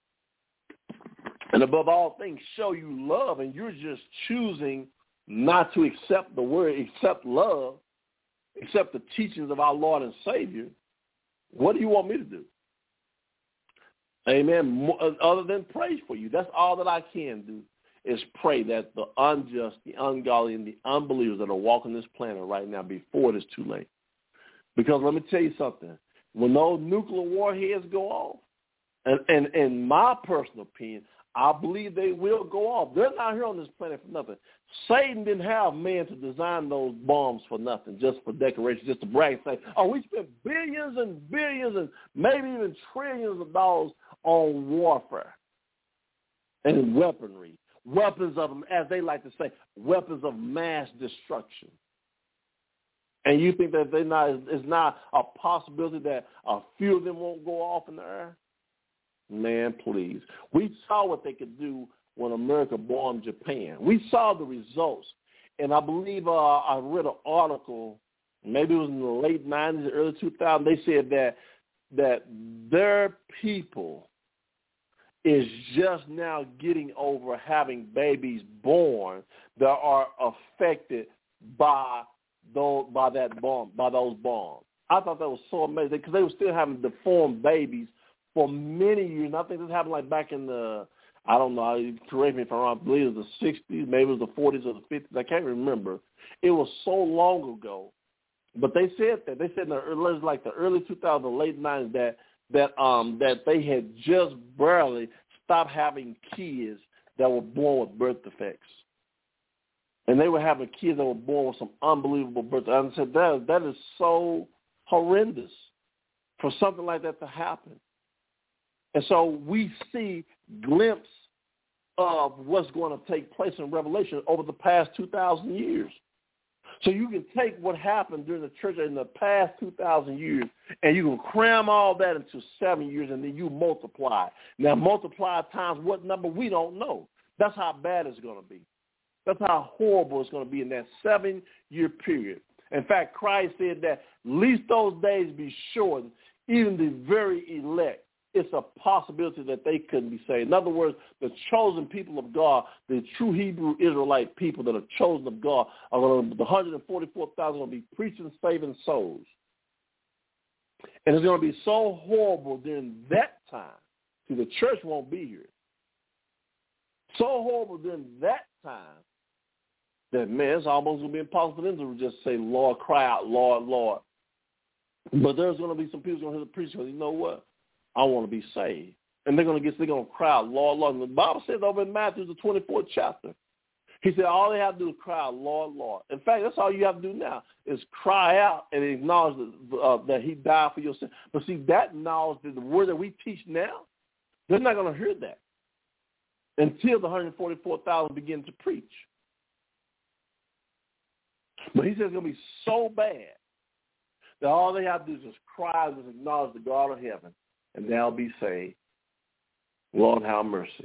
Speaker 1: and above all things, show you love, and you're just choosing not to accept the word, accept love, accept the teachings of our Lord and Savior, what do you want me to do? Amen. Other than pray for you. That's all that I can do, is pray that the unjust, the ungodly, and the unbelievers that are walking this planet right now before it is too late. Because let me tell you something. When those nuclear warheads go off, and in my personal opinion, I believe they will go off. They're not here on this planet for nothing. Satan didn't have man to design those bombs for nothing, just for decoration, just to brag and say, oh, we spent billions and billions and maybe even trillions of dollars on warfare and weaponry. Weapons of, as they like to say, weapons of mass destruction. And you think that it's not a possibility that a few of them won't go off in the air? Man, please. We saw what they could do when America bombed Japan. We saw the results. And I believe I read an article, maybe it was in the late 90s, early 2000s. They said that their people is just now getting over having babies born that are affected by those bombs. I thought that was so amazing because they were still having deformed babies for many years. And I think this happened like back in the, I don't know, correct me if I'm wrong, I believe it was the 60s, maybe it was the 40s or the 50s. I can't remember. It was so long ago. But they said that. They said in the early 2000s, late 90s that they had just barely stopped having kids that were born with birth defects. And they were having kids that were born with some unbelievable birth defects. And I said, that is so horrendous for something like that to happen. And so we see glimpse of what's going to take place in Revelation over the past 2,000 years. So you can take what happened during the church in the past 2,000 years, and you can cram all that into 7 years, and then you multiply. Now, multiply times what number, we don't know. That's how bad it's going to be. That's how horrible it's going to be in that 7-year period. In fact, Christ said that least those days be shortened, even the very elect it's a possibility that they couldn't be saved. In other words, the chosen people of God, the true Hebrew Israelite people that are chosen of God, are going to, the 144,000 are going to be preaching, saving souls. And it's going to be so horrible during that time. See, the church won't be here. So horrible during that time that, man, it's almost going to be impossible for them to just say, Lord, cry out, Lord, Lord. But there's going to be some people going to hear the preacher, you know what? I want to be saved. And they're going to cry out, Lord, Lord. And the Bible says over in Matthew, the 24th chapter, he said all they have to do is cry out, Lord, Lord. In fact, that's all you have to do now is cry out and acknowledge that he died for your sin. But see, that knowledge, the word that we teach now, they're not going to hear that until the 144,000 begin to preach. But he says it's going to be so bad that all they have to do is just cry and just acknowledge the God of heaven, and they'll be saved. Lord, have mercy.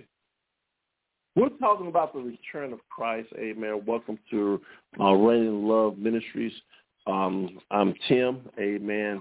Speaker 1: We're talking about the return of Christ. Amen. Welcome to Reign in Love Ministries. I'm Tim. Amen.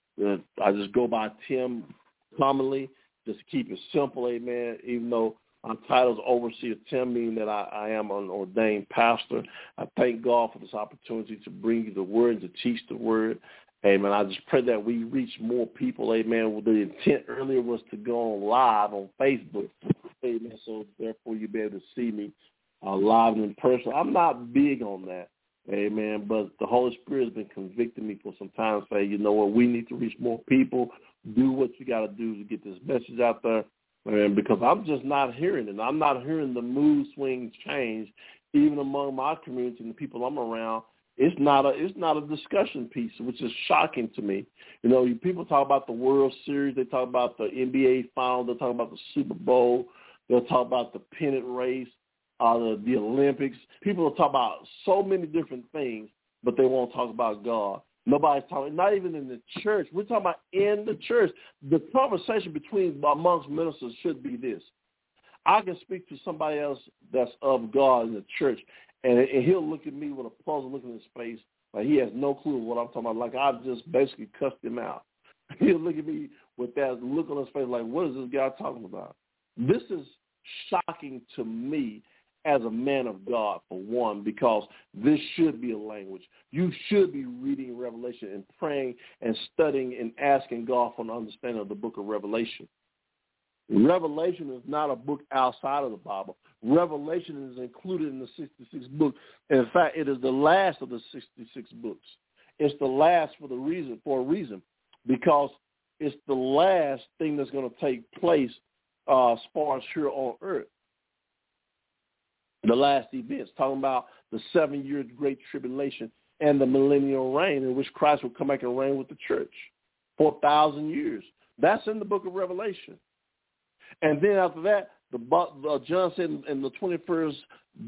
Speaker 1: I just go by Tim commonly, just to keep it simple. Amen. Even though my title is Overseer Tim, meaning that I am an ordained pastor. I thank God for this opportunity to bring you the word and to teach the word. Amen. I just pray that we reach more people. Amen. Well, the intent earlier was to go on live on Facebook. Amen. So therefore you'll be able to see me live and in person. I'm not big on that. Amen. But the Holy Spirit has been convicting me for some time to say, you know what, we need to reach more people. Do what you got to do to get this message out there. And because I'm just not hearing it. I'm not hearing the mood swing change even among my community and the people I'm around. It's not a discussion piece, which is shocking to me. You know, people talk about the World Series, they talk about the NBA Finals, they talk about the Super Bowl, they'll talk about the pennant race, the Olympics. People will talk about so many different things, but they won't talk about God. Nobody's talking, not even in the church. We're talking about in the church. The conversation amongst ministers should be this. I can speak to somebody else that's of God in the church, and he'll look at me with a puzzled look in his face, like he has no clue what I'm talking about. Like I've just basically cussed him out. He'll look at me with that look on his face, like, what is this guy talking about? This is shocking to me as a man of God, for one, because this should be a language. You should be reading Revelation and praying and studying and asking God for an understanding of the book of Revelation. Revelation is not a book outside of the Bible. Revelation is included in the 66 books. In fact, it is the last of the 66 books. It's the last for a reason, because it's the last thing that's going to take place as far as here on earth. The last events, talking about the 7-year great tribulation and the millennial reign in which Christ will come back and reign with the church for 1,000 years. That's in the book of Revelation. And then after that, John said in the 21st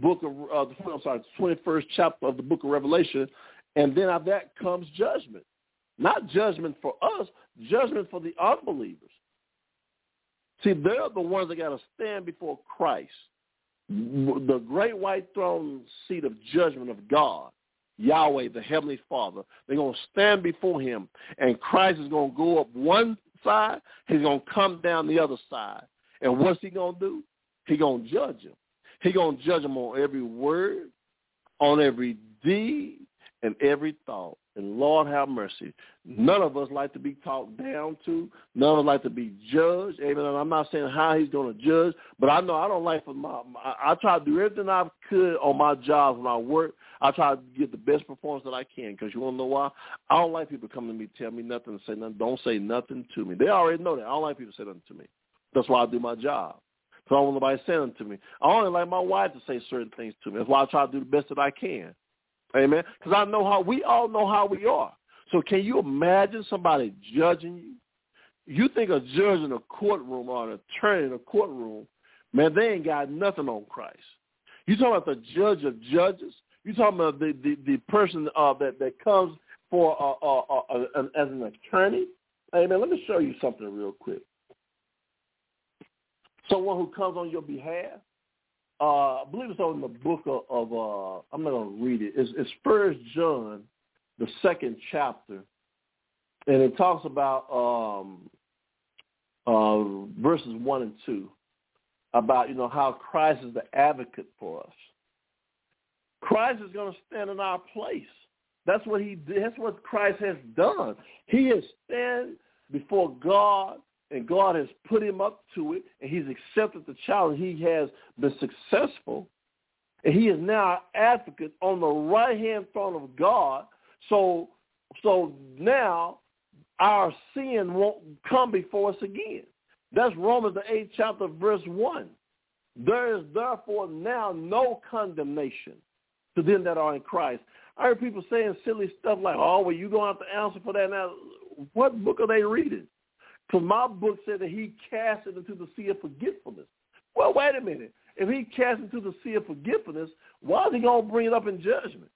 Speaker 1: chapter of the book of Revelation, and then after that comes judgment. Not judgment for us, judgment for the unbelievers. See, they're the ones that got to stand before Christ, the great white throne seat of judgment of God, Yahweh, the Heavenly Father. They're going to stand before him, and Christ is going to go up one side, he's going to come down the other side. And what's he going to do? He's going to judge him. He's going to judge him on every word, on every deed, and every thought. And Lord have mercy. None of us like to be talked down to. None of us like to be judged. Amen. And I'm not saying how he's going to judge, but I know I don't like I try to do everything I could on my job when I work. I try to get the best performance that I can, because you want to know why? I don't like people coming to me, tell me nothing, and say nothing. Don't say nothing to me. They already know that. I don't like people to say nothing to me. That's why I do my job. So I don't want nobody saying to me. I only like my wife to say certain things to me. That's why I try to do the best that I can. Amen. Because I know we all know how we are. So can you imagine somebody judging you? You think a judge in a courtroom or an attorney in a courtroom, man, they ain't got nothing on Christ. You talking about the judge of judges? You talking about the person that comes for as an attorney? Amen. Let me show you something real quick. Someone who comes on your behalf. I believe it's in the book of I'm not going to read it. It's 1 John, the 2nd chapter, and it talks about verses 1 and 2, about, how Christ is the advocate for us. Christ is going to stand in our place. That's what he did. That's what Christ has done. He has stand before God, and God has put him up to it, and he's accepted the challenge. He has been successful, and he is now our advocate on the right-hand throne of God. So now our sin won't come before us again. That's Romans the 8th chapter, verse 1. There is therefore now no condemnation to them that are in Christ. I heard people saying silly stuff like, oh, well, you're going to have to answer for that now. What book are they reading? Because my book said that he cast it into the sea of forgetfulness. Well, wait a minute. If he cast it into the sea of forgetfulness, why is he going to bring it up in judgment?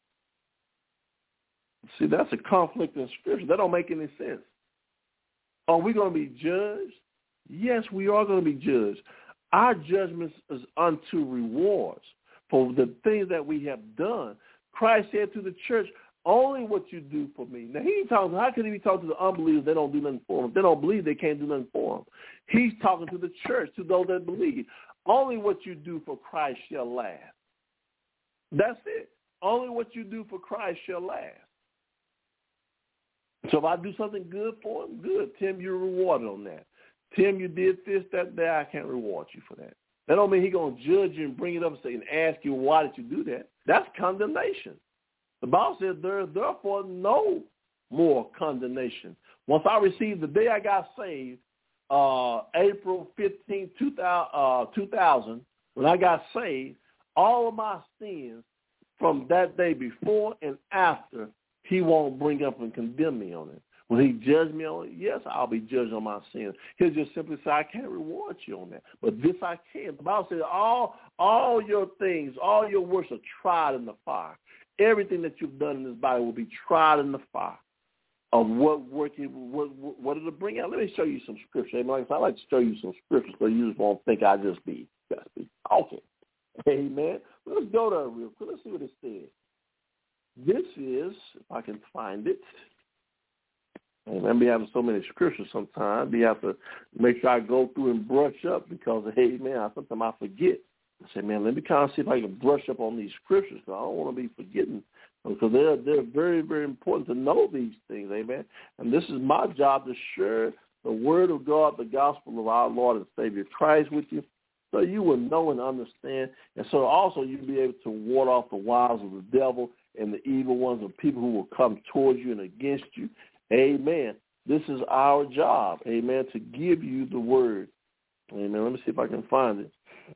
Speaker 1: See, that's a conflict in Scripture. That don't make any sense. Are we going to be judged? Yes, we are going to be judged. Our judgment is unto rewards for the things that we have done. Christ said to the church, only what you do for me. Now, how could he be talking to the unbelievers? They don't do nothing for him. If they don't believe, they can't do nothing for him. He's talking to the church, to those that believe. Only what you do for Christ shall last. That's it. Only what you do for Christ shall last. So if I do something good for him, good. Tim, you're rewarded on that. Tim, you did this, that, I can't reward you for that. That don't mean he's going to judge you and bring it up and ask you, why did you do that? That's condemnation. The Bible says there is therefore no more condemnation. Once I received, the day I got saved, April 15, 2000, when I got saved, all of my sins from that day before and after, he won't bring up and condemn me on it. When he judged me on it, yes, I'll be judged on my sins. He'll just simply say, I can't reward you on that. But this I can. The Bible says all your things, all your works are tried in the fire. Everything that you've done in this body will be tried in the fire of what it'll bring out. Let me show you some scripture. I like to show you some scripture so you just won't think I just be talking. Amen. Let's go there real quick. Let's see what it says. This is, if I can find it. Amen. We have so many scriptures sometimes. We have to make sure I go through and brush up because, sometimes I forget. I say, man, let me kind of see if I can brush up on these scriptures because I don't want to be forgetting because they're very, very important to know these things, amen. And this is my job to share the word of God, the gospel of our Lord and Savior Christ with you so you will know and understand. And so also you'll be able to ward off the wiles of the devil and the evil ones of people who will come towards you and against you. Amen. This is our job, amen, to give you the word. Amen. Let me see if I can find it.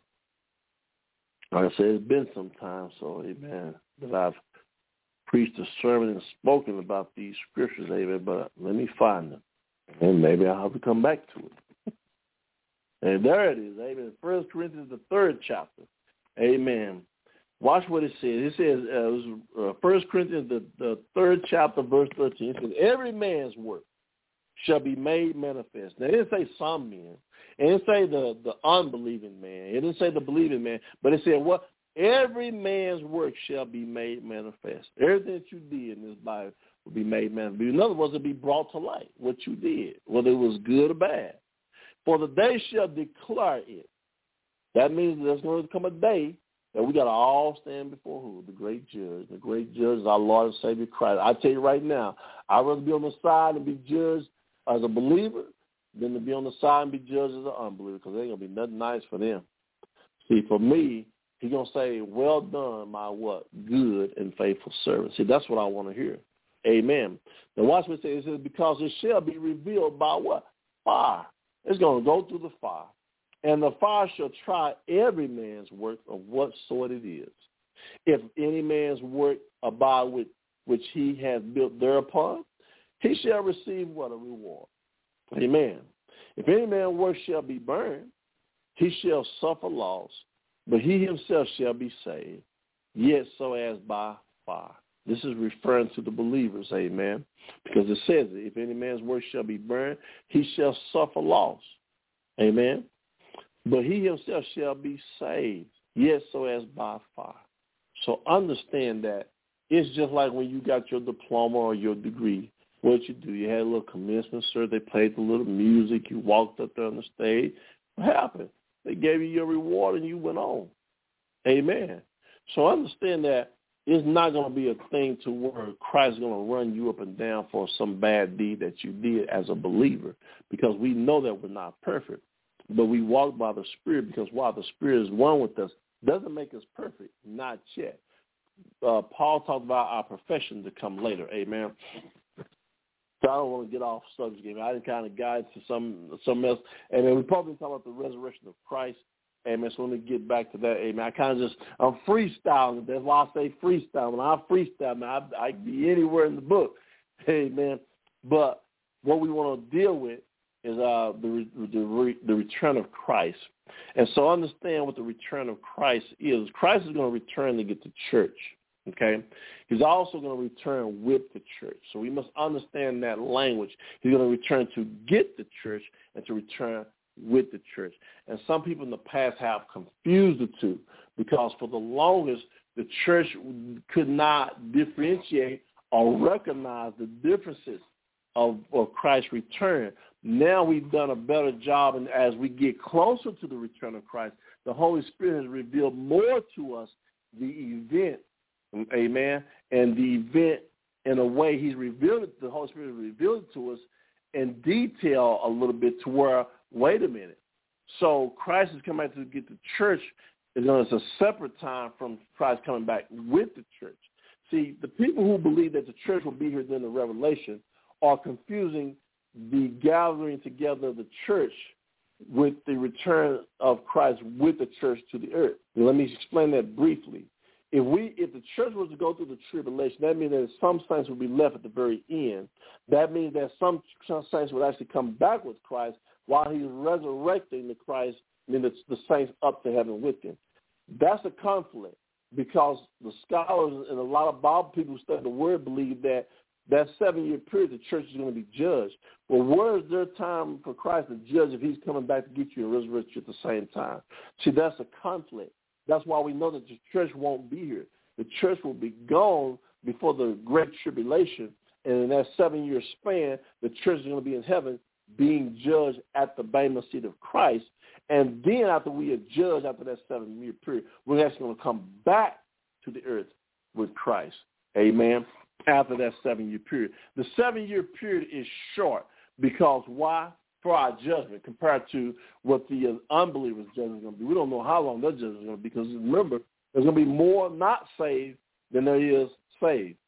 Speaker 1: Like I said, it's been some time, so, amen, that I've preached a sermon and spoken about these scriptures, amen, but let me find them, and maybe I'll have to come back to it. And there it is, amen, 1 Corinthians, the 3rd chapter, amen. Watch what it says. It says, 1 Corinthians, the 3rd chapter, verse 13, it says, every man's work shall be made manifest. Now, it didn't say some men. It didn't say the unbelieving man. It didn't say the believing man. But it said what? Every man's work shall be made manifest. Everything that you did in this Bible will be made manifest. In other words, it will be brought to light, what you did, whether it was good or bad. For the day shall declare it. That means there's going to come a day that we got to all stand before who? The great judge. The great judge is our Lord and Savior Christ. I tell you right now, I'd rather be on the side and be judged as a believer than to be on the side and be judged as an unbeliever because there ain't going to be nothing nice for them. See, for me, he's going to say, well done, my what? Good and faithful servant. See, that's what I want to hear. Amen. Now watch what it says, because it shall be revealed by what? Fire. It's going to go through the fire. And the fire shall try every man's work of what sort it is. If any man's work abide with which he has built thereupon, he shall receive what? A reward. Amen. If any man's work shall be burned, he shall suffer loss, but he himself shall be saved, yet so as by fire. This is referring to the believers, amen, because it says, if any man's work shall be burned, he shall suffer loss, amen, but he himself shall be saved, yet so as by fire. So understand that it's just like when you got your diploma or your degree. what you do? You had a little commencement service. They played the little music. You walked up there on the stage. What happened? They gave you your reward and you went on. Amen. So understand that it's not going to be a thing to where Christ is going to run you up and down for some bad deed that you did as a believer, because we know that we're not perfect. But we walk by the Spirit, because while the Spirit is one with us, doesn't make us perfect, not yet. Paul talked about our profession to come later. Amen. So I don't want to get off subject. I didn't kind of guide to some else. And then we probably talk about the resurrection of Christ. Amen. So let me get back to that. Amen. I'm freestyling. That's why I say freestyle. When I freestyle, man, I can be anywhere in the book. Amen. But what we want to deal with is the return of Christ. And so understand what the return of Christ is. Christ is going to return to get the church. Okay? He's also going to return with the church. So we must understand that language. He's going to return to get the church and to return with the church. And some people in the past have confused the two, because for the longest, the church could not differentiate or recognize the differences of Christ's return. Now we've done a better job, and as we get closer to the return of Christ, the Holy Spirit has revealed more to us the event, amen, and the event in a way he's revealed it, the Holy Spirit has revealed it to us in detail a little bit, to where, wait a minute, so Christ is coming back to get the church. It's a separate time from Christ coming back with the church. See, the people who believe that the church will be here during the Revelation are confusing the gathering together of the church with the return of Christ with the church to the earth. Now, let me explain that briefly. If the church was to go through the tribulation, that means that some saints will be left at the very end. That means that some saints would actually come back with Christ while he's resurrecting the Christ, the saints up to heaven with him. That's a conflict, because the scholars and a lot of Bible people who study the Word believe that 7-year period, the church is going to be judged. Well, where is there time for Christ to judge if he's coming back to get you and resurrect you at the same time? See, that's a conflict. That's why we know that the church won't be here. The church will be gone before the great tribulation, and in that 7-year span, the church is going to be in heaven being judged at the Bema seat of Christ. And then after we are judged after that 7-year period, we're actually going to come back to the earth with Christ. Amen. After that 7-year period. The 7-year period is short, because why? For our judgment, compared to what the unbelievers' judgment is going to be. We don't know how long their judgment is going to be, because remember, there's going to be more not saved than there is saved.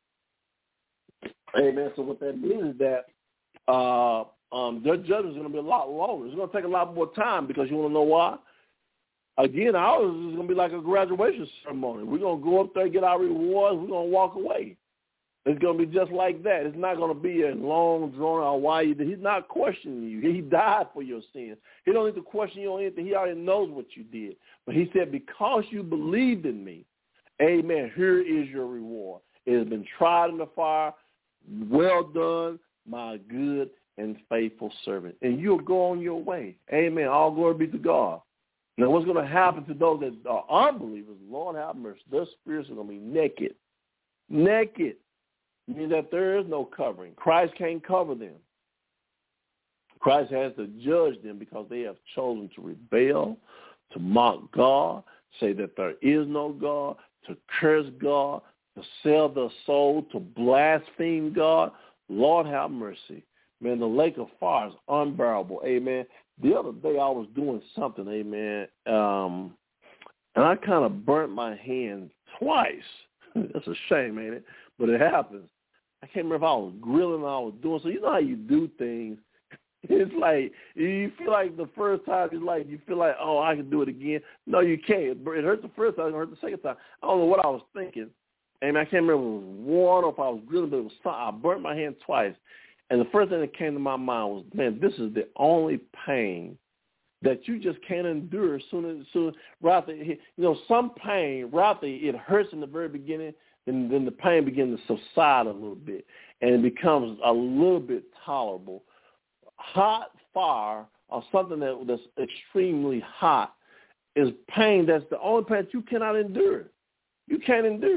Speaker 1: Amen. So what that means is that their judgment is going to be a lot longer. It's going to take a lot more time, because you want to know why? Again, ours is going to be like a graduation ceremony. We're going to go up there, get our rewards, we're going to walk away. It's going to be just like that. It's not going to be a long, drawn-out why you did. He's not questioning you. He died for your sins. He don't need to question you on anything. He already knows what you did. But he said, because you believed in me, amen, here is your reward. It has been tried in the fire. Well done, my good and faithful servant. And you'll go on your way. Amen. All glory be to God. Now, what's going to happen to those that are unbelievers? Lord have mercy. Their spirits are going to be naked. Naked. It means that there is no covering. Christ can't cover them. Christ has to judge them, because they have chosen to rebel, to mock God, say that there is no God, to curse God, to sell their soul, to blaspheme God. Lord have mercy. Man, the lake of fire is unbearable. Amen. The other day I was doing something, amen, and I kind of burnt my hand twice. That's a shame, ain't it? But it happens. I can't remember if I was grilling or I was doing. So you know how you do things. It's like you feel like the first time, it's like you feel like, oh, I can do it again. No, you can't. It hurt the first time. It hurt the second time. I don't know what I was thinking. And I can't remember if it was one or if I was grilling, but it was something. I burnt my hand twice. And the first thing that came to my mind was, man, this is the only pain that you just can't endure soon right after, some pain, right after it hurts in the very beginning, and then the pain begins to subside a little bit, and it becomes a little bit tolerable. Hot fire, or something that's extremely hot, is pain. That's the only pain that you cannot endure. You can't endure it.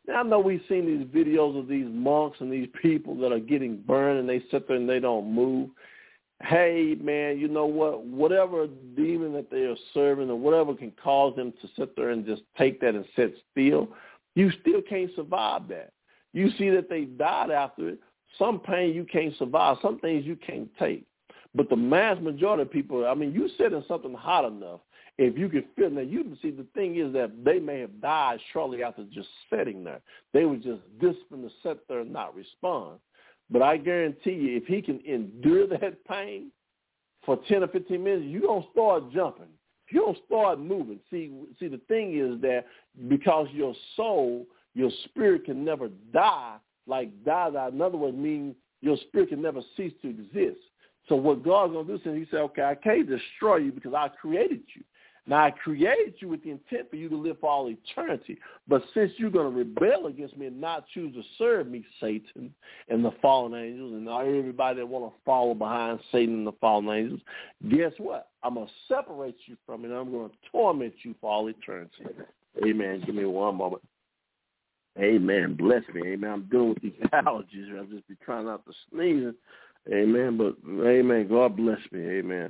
Speaker 1: Now, I know we've seen these videos of these monks and these people that are getting burned and they sit there and they don't move. Hey, man, you know what? Whatever demon that they are serving or whatever can cause them to sit there and just take that and sit still, you still can't survive that. You see that they died after it. Some pain you can't survive. Some things you can't take. But the mass majority of people, I mean, you sit in something hot enough, if you can feel that, you can see the thing is that they may have died shortly after just sitting there. They were just disciplined to sit there and not respond. But I guarantee you, if he can endure that pain for 10 or 15 minutes, you're going to start jumping. You're going to start moving. See, the thing is that because your soul, your spirit can never die, like die. In other words, meaning your spirit can never cease to exist. So what God's going to do is he said, okay, I can't destroy you because I created you. Now, I created you with the intent for you to live for all eternity. But since you're going to rebel against me and not choose to serve me, Satan and the fallen angels, and everybody that want to follow behind Satan and the fallen angels, guess what? I'm going to separate you from it, and I'm going to torment you for all eternity. Amen. Give me one moment. Amen. Bless me. Amen. I'm dealing with these allergies. I'll just be trying not to sneeze. Amen. But, amen. God bless me. Amen.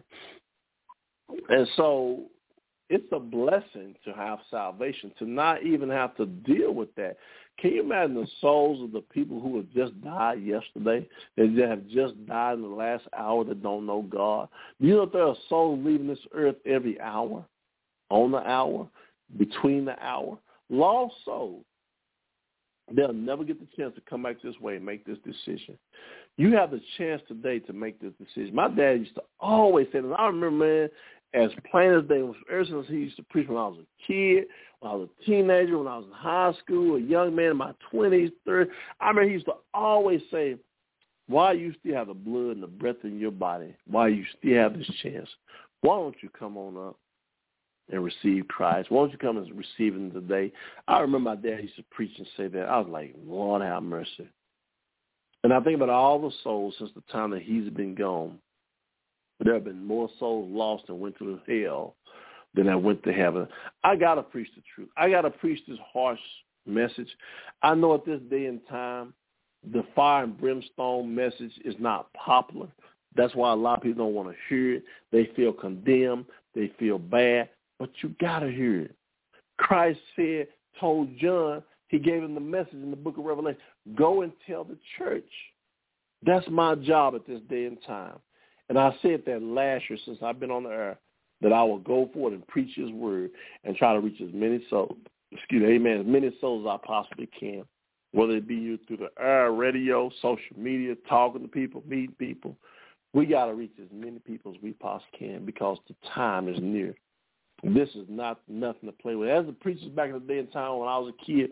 Speaker 1: And so it's a blessing to have salvation, to not even have to deal with that. Can you imagine the souls of the people who have just died yesterday, that have just died in the last hour that don't know God? Do you know that there are souls leaving this earth every hour, on the hour, between the hour? Lost souls. They'll never get the chance to come back this way and make this decision. You have the chance today to make this decision. My dad used to always say this. I remember, man, as plain as day, ever since he used to preach when I was a kid, when I was a teenager, when I was in high school, a young man in my 20s, 30s. I remember he used to always say, while you still have the blood and the breath in your body, while you still have this chance, why don't you come on up and receive Christ? Why don't you come and receive him today? I remember my dad used to preach and say that. I was like, Lord have mercy. And I think about all the souls since the time that he's been gone. There have been more souls lost and went to hell than that went to heaven. I got to preach the truth. I got to preach this harsh message. I know at this day and time, the fire and brimstone message is not popular. That's why a lot of people don't want to hear it. They feel condemned. They feel bad. But you got to hear it. Christ told John, he gave him the message in the book of Revelation, go and tell the church. That's my job at this day and time. And I said that last year since I've been on the air, that I will go forward and preach his word and try to reach as many souls, as many souls as I possibly can, whether it be through the air, radio, social media, talking to people, meeting people. We got to reach as many people as we possibly can because the time is near. This is not nothing to play with. As the preachers back in the day and time when I was a kid,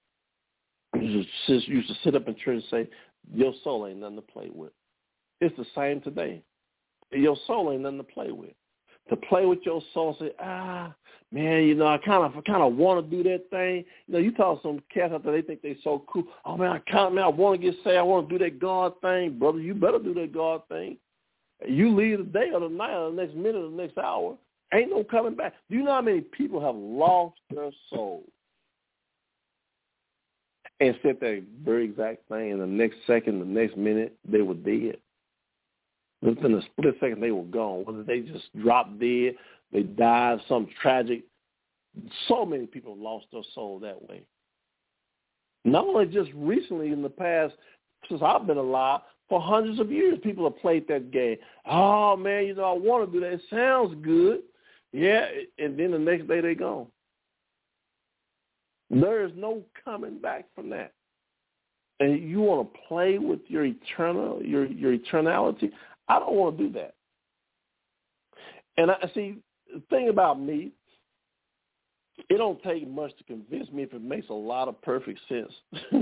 Speaker 1: used to sit up in church and say, your soul ain't nothing to play with. It's the same today. Your soul ain't nothing to play with. To play with your soul, say, man, I kind of want to do that thing. You talk to some cats out there, they think they so cool. Oh man, I want to get saved. I want to do that God thing, brother. You better do that God thing. You leave the day or the night or the next minute or the next hour, ain't no coming back. Do you know how many people have lost their soul and said that very exact thing, and the next second, the next minute, they were dead? Within a split second, they were gone. Whether they just dropped dead, they died, something tragic. So many people lost their soul that way. Not only just recently in the past, since I've been alive, for hundreds of years, people have played that game. Oh, man, I want to do that. It sounds good. Yeah, and then the next day they're gone. There is no coming back from that. And you want to play with your eternality? I don't want to do that. And I see, the thing about me, it don't take much to convince me if it makes a lot of perfect sense.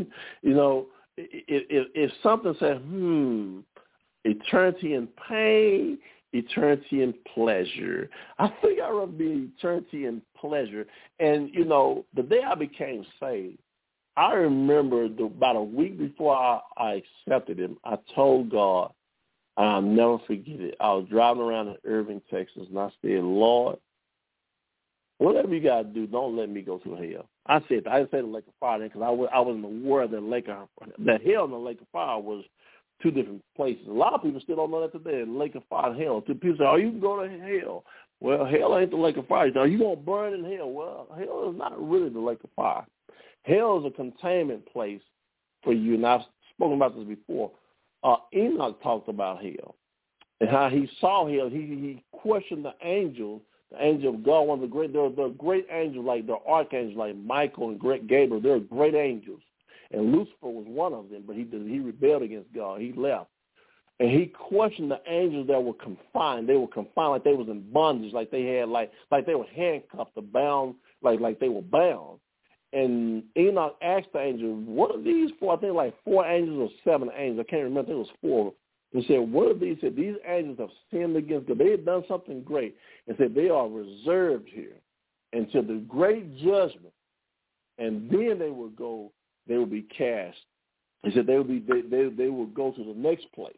Speaker 1: If something says, eternity in pain, eternity in pleasure, I think I'd rather be eternity in pleasure. And, the day I became saved, I remember about a week before I accepted him, I told God, I'll never forget it. I was driving around in Irving, Texas, and I said, Lord, whatever you got to do, don't let me go through hell. I didn't say the lake of fire because I wasn't aware that hell and the lake of fire was two different places. A lot of people still don't know that today. The lake of fire and hell. People say, "Oh, you can go to hell." Well, hell ain't the lake of fire. Are you gonna burn in hell? Well, hell is not really the lake of fire. Hell is a containment place for you, and I've spoken about this before. Enoch talked about hell and how he saw hell. He questioned the angel of God, one of the great. There are great angels like the archangels, like Michael and great Gabriel. They're great angels, and Lucifer was one of them. But he rebelled against God. He left, and he questioned the angels that were confined. They were confined like they was in bondage, like they had like they were handcuffed or bound, like they were bound. And Enoch asked the angel, "What are these for?" I think like 4 angels or 7 angels. I can't remember. I think it was 4. He said, "What are these?" He said, "These angels have sinned against God. They had done something great." And said, "They are reserved here until the great judgment, and then they will go. They will be cast." He said, "They will go to the next place."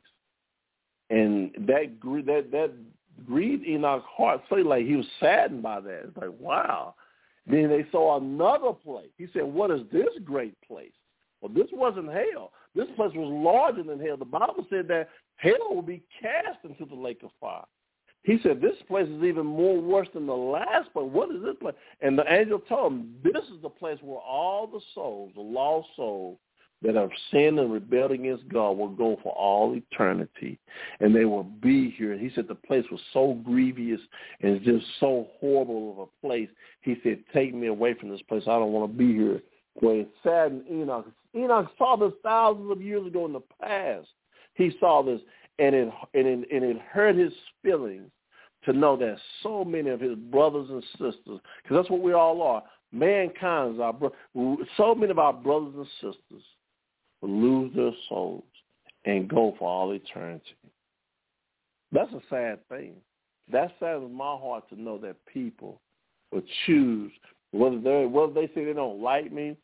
Speaker 1: And that grieved Enoch's heart. So like he was saddened by that. It's like, wow. Then they saw another place. He said, "What is this great place?" Well, this wasn't hell. This place was larger than hell. The Bible said that hell will be cast into the lake of fire. He said, "This place is even more worse than the last place. What is this place?" And the angel told him, "This is the place where all the souls, the lost souls that have sinned and rebelled against God will go for all eternity, and they will be here." And he said the place was so grievous and just so horrible of a place. He said, "Take me away from this place. I don't want to be here." Well, it saddened Enoch. Enoch saw this thousands of years ago in the past. He saw this, and it hurt his feelings to know that so many of his brothers and sisters, because that's what we all are, mankind is our brother. So many of our brothers and sisters will lose their souls and go for all eternity. That's a sad thing. That saddens my heart to know that people will choose, whether they say they don't like me,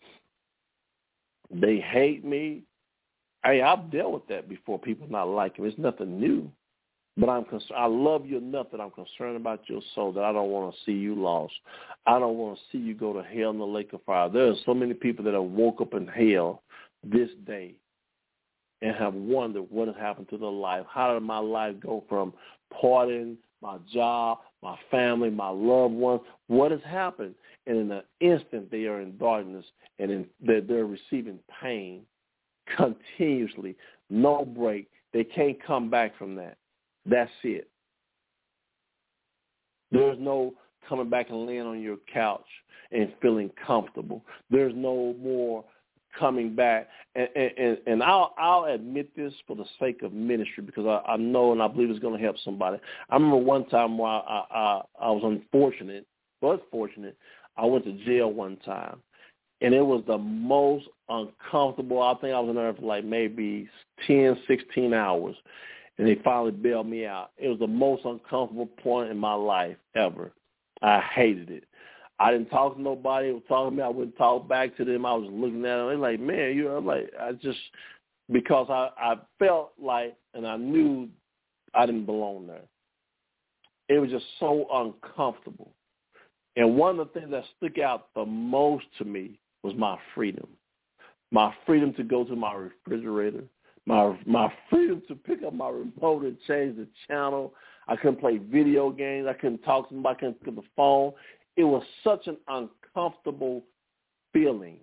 Speaker 1: they hate me. Hey, I've dealt with that before, people not liking me. It's nothing new. But I love you enough that I'm concerned about your soul, that I don't want to see you lost. I don't want to see you go to hell in the lake of fire. There are so many people that have woke up in hell this day and have wondered what has happened to their life. How did my life go from partying, my job, my family, my loved ones? What has happened? And in an instant, they are in darkness, and they're receiving pain continuously, no break. They can't come back from that. That's it. There's no coming back and laying on your couch and feeling comfortable. There's no more coming back. And I'll admit this for the sake of ministry, because I know and I believe it's going to help somebody. I remember one time while I was fortunate. I went to jail one time, and it was the most uncomfortable. I think I was in there for like maybe 10, 16 hours. And they finally bailed me out. It was the most uncomfortable point in my life ever. I hated it. I didn't talk to nobody. They were talking to me. I wouldn't talk back to them. I was looking at them. They're like, "Man, because I felt like, and I knew I didn't belong there. It was just so uncomfortable. And one of the things that stuck out the most to me was my freedom. My freedom to go to my refrigerator. My freedom to pick up my remote and change the channel. I couldn't play video games. I couldn't talk to somebody. I couldn't pick up the phone. It was such an uncomfortable feeling.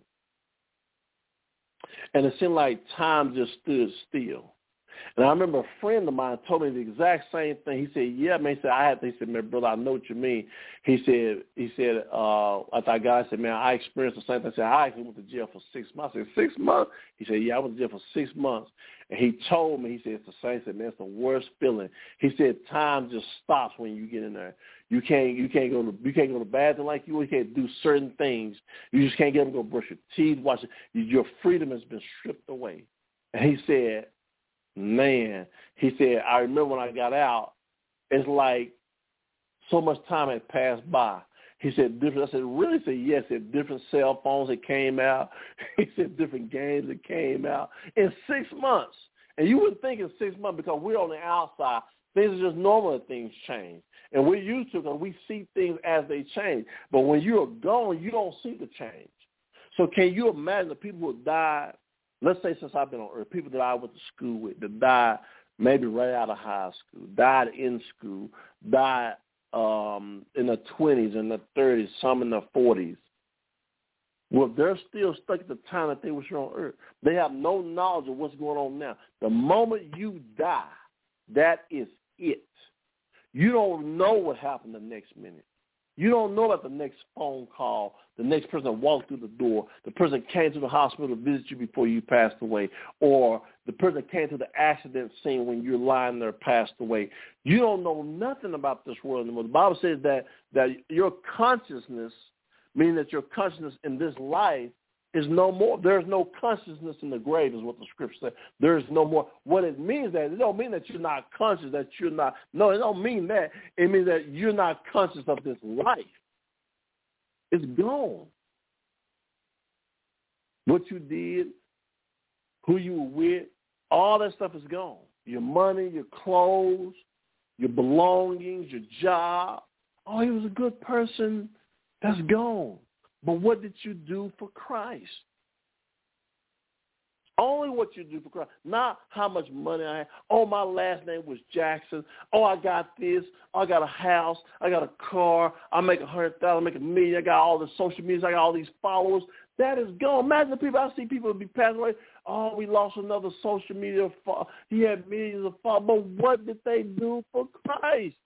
Speaker 1: And it seemed like time just stood still. And I remember a friend of mine told me the exact same thing. He said, "Yeah, man." He said, "Man, brother, I know what you mean." He said, after I got, I said, "Man, I experienced the same thing." I said, "I actually went to jail for 6 months." I said, 6 months? He said, "Yeah, I went to jail for 6 months." And he told me, he said, it's the same. He said, "Man, it's the worst feeling." He said, time just stops when you get in there. You can't go to the bathroom like you can't do certain things. You just can't get up and go brush your teeth, wash it. Your freedom has been stripped away. And he said, "Man," he said, "I remember when I got out, it's like so much time had passed by." He said, "Different." I said, "Really?" He said, "Yes." He said, "Different cell phones that came out." He said, "Different games that came out in 6 months." And you wouldn't think in 6 months, because we're on the outside. Things are just normal that things change. And we're used to it because we see things as they change. But when you're gone, you don't see the change. So can you imagine the people who died, let's say since I've been on earth, people that I went to school with that died maybe right out of high school, died in school, died in their 20s, in their 30s, some in their 40s. Well, they're still stuck at the time that they were here on earth. They have no knowledge of what's going on now. The moment you die, that is it. You don't know what happened the next minute. You don't know about the next phone call, the next person that walked through the door, the person that came to the hospital to visit you before you passed away, or the person that came to the accident scene when you're lying there passed away. You don't know nothing about this world anymore. The Bible says that your consciousness, meaning that your consciousness in this life, is no more. There's no consciousness in the grave is what the scripture says. There's no more. What it means that it don't mean that you're not conscious, that you're not. No, it don't mean that. It means that you're not conscious of this life. It's gone. What you did, who you were with, all that stuff is gone. Your money, your clothes, your belongings, your job. Oh, he was a good person. That's gone. But what did you do for Christ? Only what you do for Christ. Not how much money I had. Oh, my last name was Jackson. Oh, I got this. Oh, I got a house. I got a car. I make $100,000. I make $1 million. I got all the social media. I got all these followers. That is gone. Imagine the people. I see people be passing away. Oh, we lost another social media. He had millions of followers. But what did they do for Christ?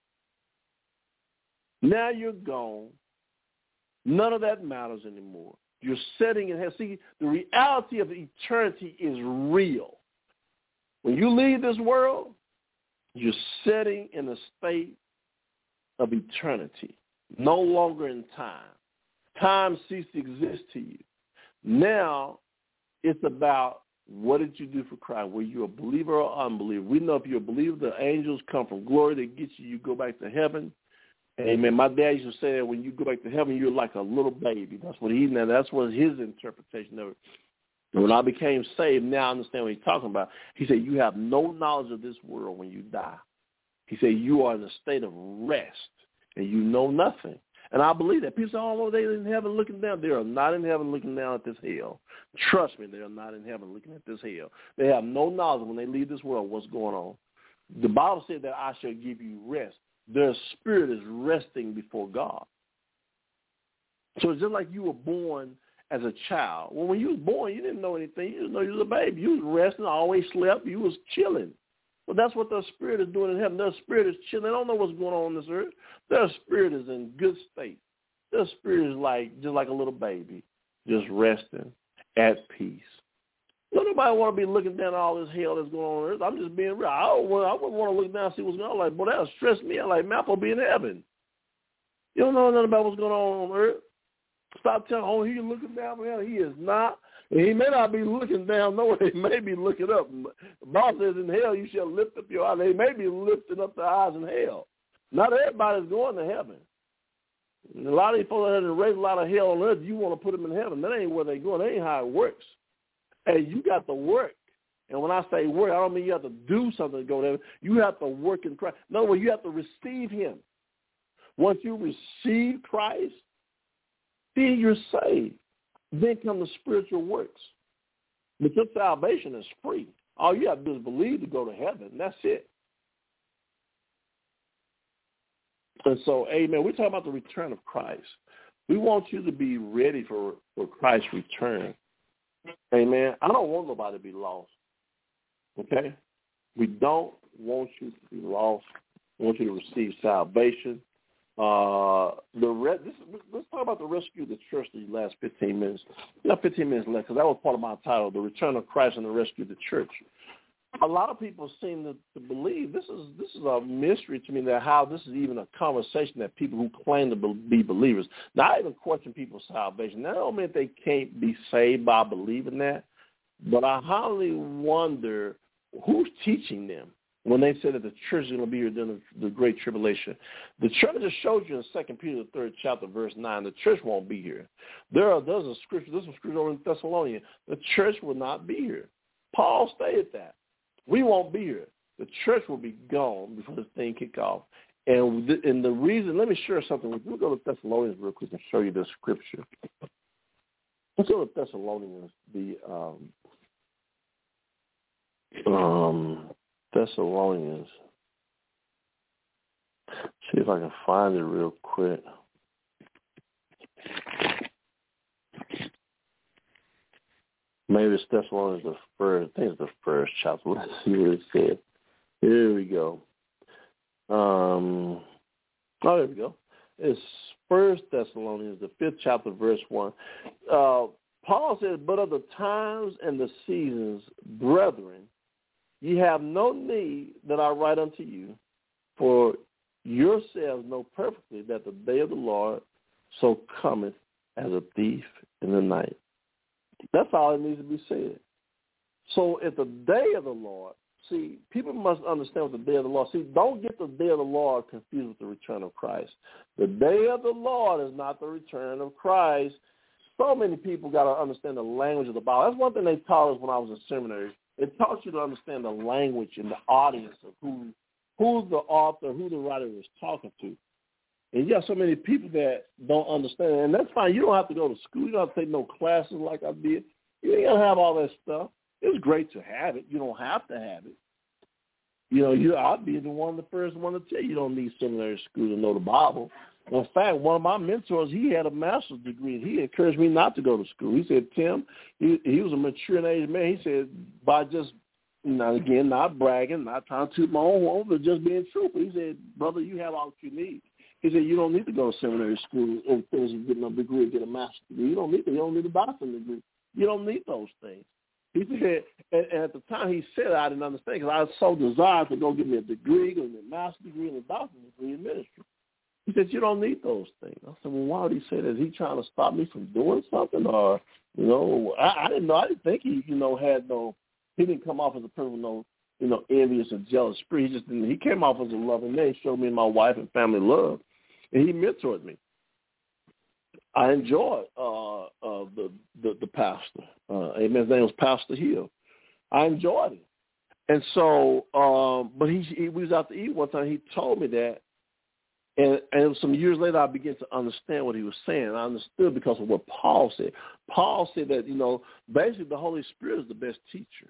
Speaker 1: Now you're gone. None of that matters anymore. You're sitting in hell. See, the reality of eternity is real. When you leave this world, you're sitting in a state of eternity, no longer in time. Time ceased to exist to you. Now it's about what did you do for Christ? Were you a believer or unbeliever? We know if you're a believer, the angels come from glory. They get you. You go back to heaven. Amen. My dad used to say that when you go back to heaven, you're like a little baby. That's what that's what his interpretation of it. And when I became saved, now I understand what he's talking about. He said, you have no knowledge of this world when you die. He said, you are in a state of rest, and you know nothing. And I believe that. People say, oh, they're in heaven looking down. They are not in heaven looking down at this hell. Trust me, they are not in heaven looking at this hell. They have no knowledge when they leave this world what's going on. The Bible said that I shall give you rest. Their spirit is resting before God. So it's just like you were born as a child. Well, when you was born, you didn't know anything. You didn't know you was a baby. You was resting, always slept. You was chilling. Well, that's what their spirit is doing in heaven. Their spirit is chilling. They don't know what's going on this earth. Their spirit is in good state. Their spirit is just like a little baby, just resting at peace. Nobody want to be looking down at all this hell that's going on earth. I'm just being real. I wouldn't want to look down and see what's going on. Like, boy, that'll stress me out. Like, man, I'm supposed to be in heaven. You don't know nothing about what's going on earth. Stop telling, oh, he's looking down from hell. He is not. And he may not be looking down nowhere. He may be looking up. The Bible says in hell you shall lift up your eyes. They may be lifting up their eyes in hell. Not everybody's going to heaven. And a lot of these folks that have raised a lot of hell on earth, you want to put them in heaven. That ain't where they're going. That ain't how it works. Hey, you got to work. And when I say work, I don't mean you have to do something to go there. You have to work in Christ. In other words, you have to receive him. Once you receive Christ, then you're saved. Then come the spiritual works. But your salvation is free. All you have to do is believe to go to heaven. That's it. And so, amen, we're talking about the return of Christ. We want you to be ready for Christ's return. Amen. I don't want nobody to be lost. Okay? We don't want you to be lost. We want you to receive salvation. Let's talk about the rescue of the church these last 15 minutes. We have 15 minutes left because that was part of my title, The Return of Christ and the Rescue of the Church. A lot of people seem to believe this is a mystery to me that how this is even a conversation that people who claim to be believers. Now, I even question people's salvation. That don't mean they can't be saved by believing that, but I highly wonder who's teaching them when they say that the church is going to be here during the Great Tribulation. The church just showed you in 2 Peter, the 3rd chapter, verse 9, the church won't be here. There's a scripture over in Thessalonians. The church will not be here. Paul stated that. We won't be here. The church will be gone before this thing kick off. And the reason, let me share something with you. We'll go to Thessalonians real quick and show you this scripture. Let's go to Thessalonians, Thessalonians. See if I can find it real quick. Maybe it's Thessalonians the first. I think it's the first chapter. Let's see what it says. Here we go. There we go. It's 1 Thessalonians, the 5th chapter, verse 1. Paul says, "But of the times and the seasons, brethren, ye have no need that I write unto you, for yourselves know perfectly that the day of the Lord so cometh as a thief in the night." That's all it needs to be said. So at the day of the Lord, see, people must understand what the day of the Lord. See, don't get the day of the Lord confused with the return of Christ. The day of the Lord is not the return of Christ. So many people got to understand the language of the Bible. That's one thing they taught us when I was in seminary. It taught you to understand the language and the audience of who's the author, who the writer was talking to. And you got so many people that don't understand, and that's fine. You don't have to go to school. You don't have to take no classes like I did. You ain't got to have all that stuff. It's great to have it. You don't have to have it. You know, I'll be the first one to tell you don't need seminary school to know the Bible. In fact, one of my mentors, he had a master's degree, and he encouraged me not to go to school. He said, Tim, he was a mature and aged man. He said, by just, again, not bragging, not trying to toot my own horn, but just being truthful. He said, brother, you have all you need. He said, you don't need to go to seminary school and finish and get a degree and get a master's degree. You don't need a bachelor's degree. You don't need those things. He said, and at the time he said I didn't understand because I was so desired to go get me a degree, go get me a master's degree and a doctorate degree in ministry. He said, you don't need those things. I said, well, why would he say that? Is he trying to stop me from doing something? Or, I didn't know. I didn't think he, he didn't come off as a person with no, envious or jealous spirit. He just didn't. He came off as a loving man. He showed me and my wife and family love, and he mentored me. I enjoyed the pastor. Amen. His name was Pastor Hill. I enjoyed it. And so, but we was out to eat one time. He told me that, and it was some years later I began to understand what he was saying. I understood because of what Paul said. Paul said that, basically the Holy Spirit is the best teacher.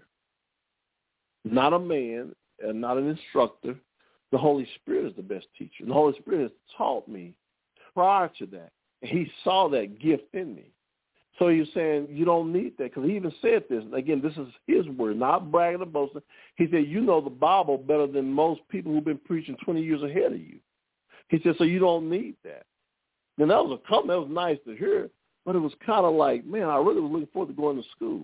Speaker 1: Not a man and not an instructor. The Holy Spirit is the best teacher. The Holy Spirit has taught me prior to that. He saw that gift in me. So he's saying you don't need that because he even said this. Again, this is his word, not bragging or boasting. He said, you know the Bible better than most people who've been preaching 20 years ahead of you. He said, so you don't need that. And that was that was nice to hear, but it was kind of like, man, I really was looking forward to going to school.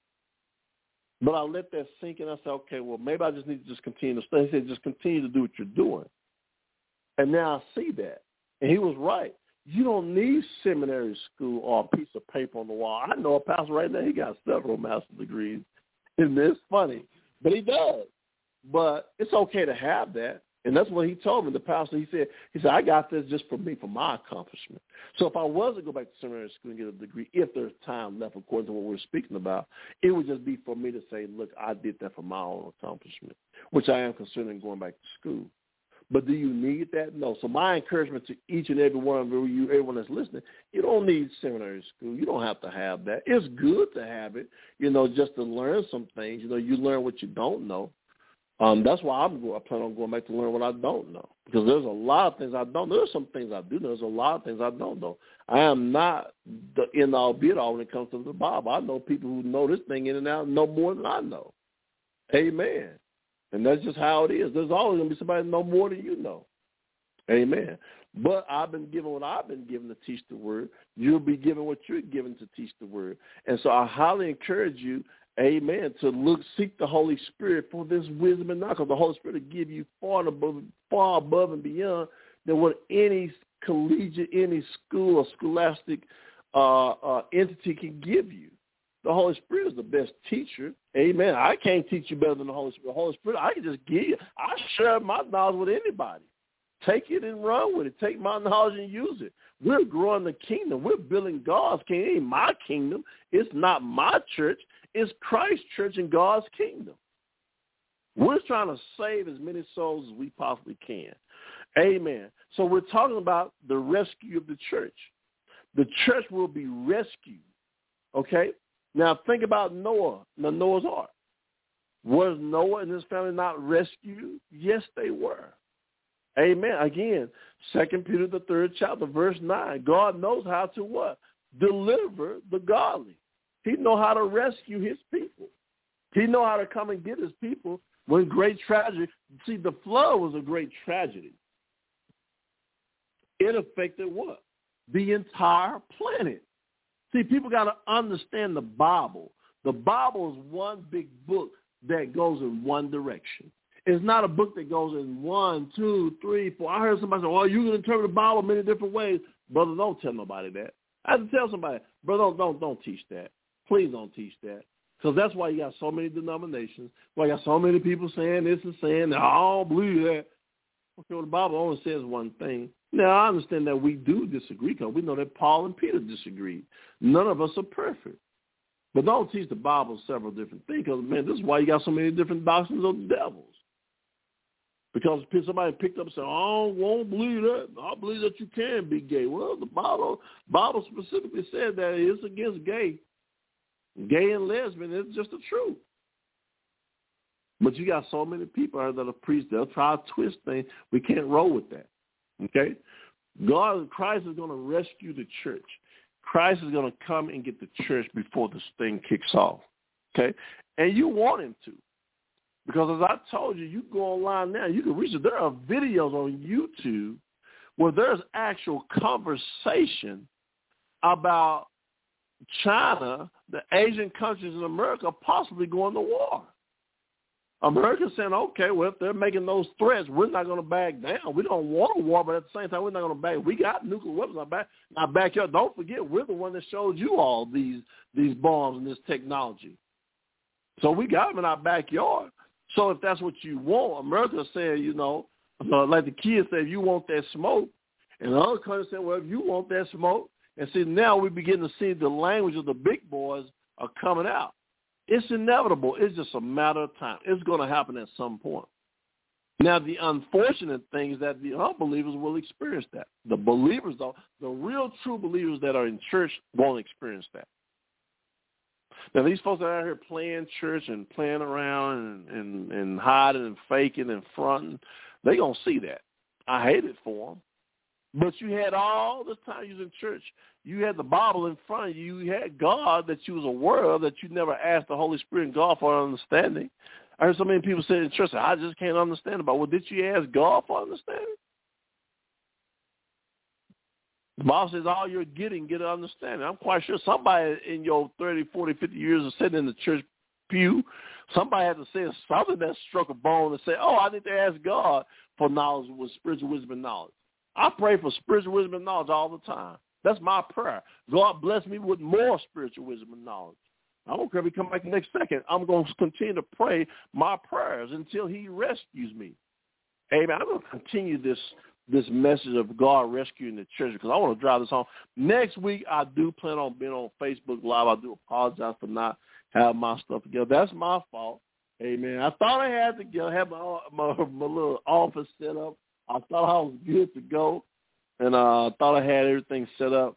Speaker 1: But I let that sink in. I said, okay, well, maybe I just need to just continue to study. He said, just continue to do what you're doing. And now I see that. And he was right. You don't need seminary school or a piece of paper on the wall. I know a pastor right now, he got several master's degrees. And it's funny, but he does. But it's okay to have that. And that's what he told me, the pastor. He said, I got this just for me, for my accomplishment. So if I was to go back to seminary school and get a degree, if there's time left, according to what we're speaking about, it would just be for me to say, look, I did that for my own accomplishment, which I am considering going back to school. But do you need that? No. So my encouragement to each and every one of you, everyone that's listening, you don't need seminary school. You don't have to have that. It's good to have it, just to learn some things. You learn what you don't know. That's why I plan on going back to learn what I don't know, because there's a lot of things I don't know. There's some things I do know. There's a lot of things I don't know. I am not the end-all, be-all when it comes to the Bible. I know people who know this thing in and out know more than I know. Amen. And that's just how it is. There's always going to be somebody that know more than you know. Amen. But I've been given what I've been given to teach the word. You'll be given what you're given to teach the word. And so I highly encourage you, amen, to seek the Holy Spirit for this wisdom and knowledge. Because the Holy Spirit will give you far above and beyond than what any collegiate, any school or scholastic entity can give you. The Holy Spirit is the best teacher. Amen. I can't teach you better than the Holy Spirit. The Holy Spirit, I can just give you. I share my knowledge with anybody. Take it and run with it. Take my knowledge and use it. We're growing the kingdom. We're building God's kingdom. It ain't my kingdom. It's not my church. It's Christ's church and God's kingdom. We're trying to save as many souls as we possibly can. Amen. So we're talking about the rescue of the church. The church will be rescued. Okay? Now think about Noah, Noah's Ark. Was Noah and his family not rescued? Yes, they were. Amen. Again, 2 Peter, the 3rd chapter, verse 9. God knows how to what? Deliver the godly. He knows how to rescue his people. He knows how to come and get his people when great tragedy. See, the flood was a great tragedy. It affected what? The entire planet. See, people got to understand the Bible. The Bible is one big book that goes in one direction. It's not a book that goes in 1, 2, 3, 4. I heard somebody say, well, you can interpret the Bible many different ways. Brother, don't tell nobody that. I have to tell somebody, brother, don't teach that. Please don't teach that. Because that's why you got so many denominations. Why you got so many people saying this and saying that. I don't believe that. Okay, well, the Bible only says one thing. Now, I understand that we do disagree because we know that Paul and Peter disagreed. None of us are perfect. But don't teach the Bible several different things because, man, this is why you got so many different doctrines of the devils. Because somebody picked up and said, I won't believe that. I believe that you can be gay. Well, the Bible specifically said that it's against gay. Gay and lesbian, it's just the truth. But you got so many people out there that are priests, they'll try to twist things. We can't roll with that. Okay? Christ is going to rescue the church. Christ is going to come and get the church before this thing kicks off. Okay? And you want him to. Because as I told you, you go online now, you can reach it. There are videos on YouTube where there's actual conversation about China, the Asian countries in America possibly going to war. America's saying, okay, well, if they're making those threats, we're not going to back down. We don't want a war, but at the same time, we're not going to back. We got nuclear weapons in our backyard. Don't forget, we're the one that showed you all these bombs and this technology. So we got them in our backyard. So if that's what you want, America said, like the kids say, if you want that smoke, and the other countries say, well, if you want that smoke, and see, now we begin to see the language of the big boys are coming out. It's inevitable. It's just a matter of time. It's going to happen at some point. Now, the unfortunate thing is that the unbelievers will experience that. The believers, though, the real true believers that are in church won't experience that. Now, these folks that are out here playing church and playing around and hiding and faking and fronting, they're going to see that. I hate it for them. But you had all this time you was in church. You had the Bible in front of you. You had God that you was aware of, that you never asked the Holy Spirit and God for understanding. I heard so many people say in church, I just can't understand about. Well, did you ask God for understanding? The Bible says all you're getting, get an understanding. I'm quite sure somebody in your 30, 40, 50 years of sitting in the church pew, somebody had to say something that struck a bone and say, I need to ask God for knowledge, with spiritual wisdom and knowledge. I pray for spiritual wisdom and knowledge all the time. That's my prayer. God bless me with more spiritual wisdom and knowledge. I don't care if he come back next second. I'm going to continue to pray my prayers until he rescues me. Amen. I'm going to continue this message of God rescuing the church because I want to drive this home. Next week, I do plan on being on Facebook Live. I do apologize for not having my stuff together. That's my fault. Amen. I thought I had to have my little office set up. I thought I was good to go, and I thought I had everything set up,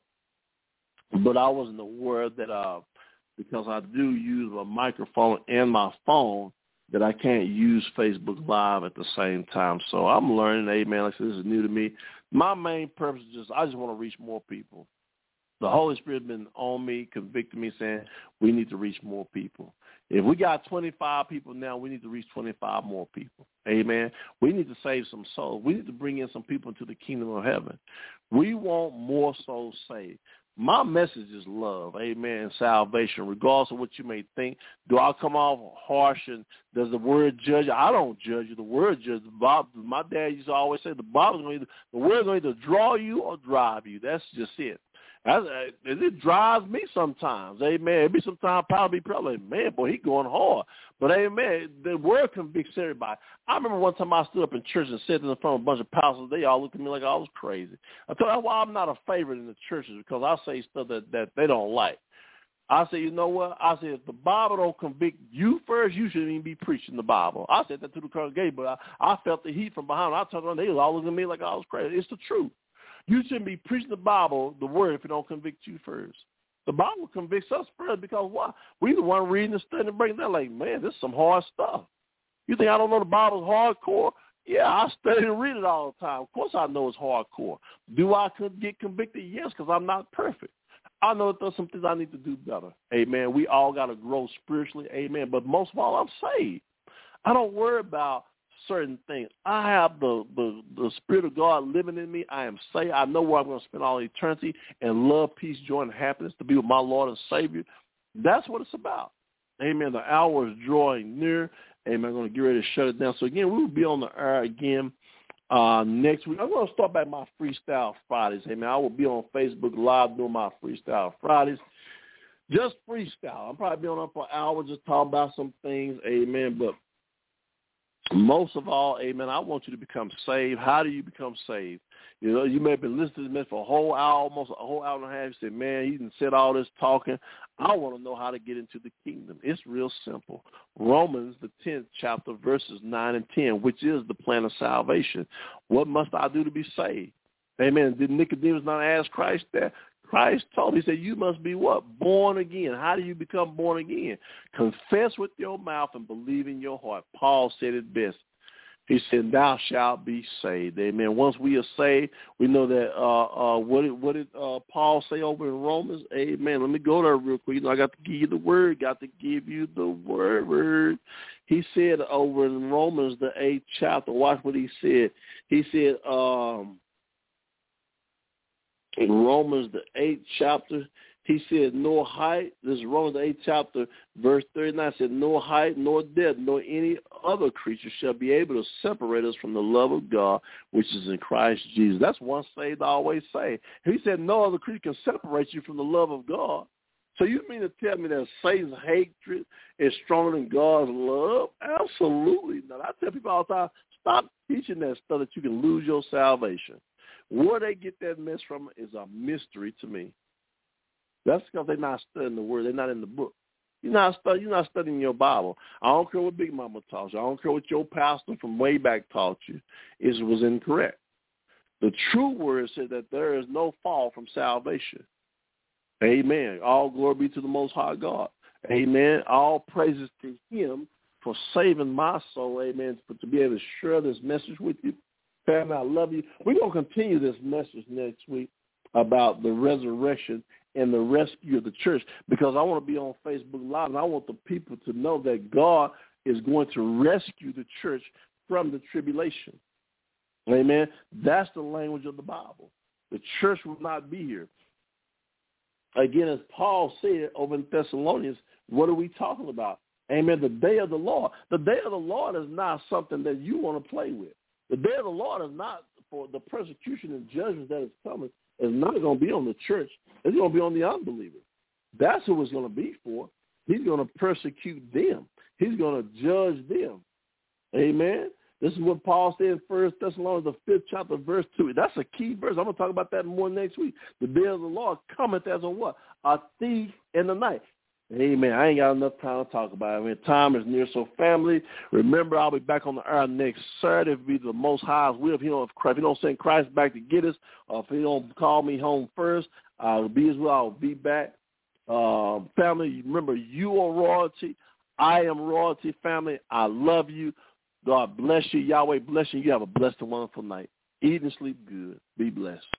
Speaker 1: but I wasn't aware that because I do use my microphone and my phone, that I can't use Facebook Live at the same time. So I'm learning, amen. Like I said, this is new to me. My main purpose is I just want to reach more people. The Holy Spirit has been on me, convicting me, saying we need to reach more people. If we got 25 people now, we need to reach 25 more people. Amen. We need to save some souls. We need to bring in some people into the kingdom of heaven. We want more souls saved. My message is love, amen, and salvation, regardless of what you may think. Do I come off harsh and does the word judge? I don't judge you. The word judges. My dad used to always say the word's going to either draw you or drive you. That's just it. It drives me sometimes, amen. It be sometimes probably, man, boy, he going hard. But, amen, the word convicts everybody. I remember one time I stood up in church and said in front of a bunch of pastors, they all looked at me like I was crazy. I told them, well, I'm not a favorite in the churches because I say stuff that they don't like. I said, you know what? I said, if the Bible don't convict you first, you shouldn't even be preaching the Bible. I said that to the congregation, but I felt the heat from behind. I turned around, they was all looking at me like I was crazy. It's the truth. You shouldn't be preaching the Bible, the word, if it don't convict you first. The Bible convicts us first because why? We the one reading and studying and breaking down like, man, this is some hard stuff. You think I don't know the Bible's hardcore? Yeah, I study and read it all the time. Of course I know it's hardcore. Do I get convicted? Yes, because I'm not perfect. I know that there's some things I need to do better. Amen. We all got to grow spiritually. Amen. But most of all, I'm saved. I don't worry about certain things. I have the Spirit of God living in me. I am saved. I know where I'm going to spend all eternity and love, peace, joy, and happiness to be with my Lord and Savior. That's what it's about. Amen. The hour is drawing near. Amen. I'm going to get ready to shut it down. So, again, we will be on the air again next week. I'm going to start back my Freestyle Fridays. Amen. I will be on Facebook Live doing my Freestyle Fridays. Just freestyle. I'm probably be on for an hour just talking about some things. Amen. But most of all, amen, I want you to become saved. How do you become saved? You know, you may have been listening to this for a whole hour, almost a whole hour and a half. You say, man, he done said all this talking. I want to know how to get into the kingdom. It's real simple. Romans, the 10th chapter, verses 9 and 10, which is the plan of salvation. What must I do to be saved? Amen. Did Nicodemus not ask Christ that? Christ told him, he said, you must be what? Born again. How do you become born again? Confess with your mouth and believe in your heart. Paul said it best. He said, thou shalt be saved. Amen. Once we are saved, we know that what did Paul say over in Romans? Amen. Let me go there real quick. You know, I got to give you the word. Got to give you the word. He said over in Romans, the 8th chapter, watch what he said. He said, in Romans, the 8th chapter, he said, nor height, this is Romans, the 8th chapter, verse 39, said, nor height, nor depth, nor any other creature shall be able to separate us from the love of God, which is in Christ Jesus. That's once saved, always saved. He said, no other creature can separate you from the love of God. So you mean to tell me that Satan's hatred is stronger than God's love? Absolutely not. I tell people all the time, stop teaching that stuff that you can lose your salvation. Where they get that mess from is a mystery to me. That's because they're not studying the word. They're not in the book. You're not studying your Bible. I don't care what Big Mama taught you. I don't care what your pastor from way back taught you. It was incorrect. The true word said that there is no fall from salvation. Amen. All glory be to the Most High God. Amen. All praises to him for saving my soul. Amen. To be able to share this message with you. Family, I love you. We're going to continue this message next week about the resurrection and the rescue of the church because I want to be on Facebook Live and I want the people to know that God is going to rescue the church from the tribulation. Amen. That's the language of the Bible. The church will not be here. Again, as Paul said over in Thessalonians, what are we talking about? Amen. The day of the Lord. The day of the Lord is not something that you want to play with. The day of the Lord is not for the persecution and judgment that is coming. It's not going to be on the church. It's going to be on the unbeliever. That's who it's going to be for. He's going to persecute them. He's going to judge them. Amen. This is what Paul said in 1 Thessalonians, the 5th chapter, verse 2. That's a key verse. I'm going to talk about that more next week. The day of the Lord cometh as a what? A thief in the night. Amen. I ain't got enough time to talk about it. I mean, time is near. So, family, remember, I'll be back on the air next Saturday. If be the Most High's will. If he don't send Christ back to get us, or if he don't call me home first, I'll be as well. I'll be back. Family, remember, you are royalty. I am royalty, family. I love you. God bless you. Yahweh bless you. You have a blessed and wonderful night. Eat and sleep good. Be blessed.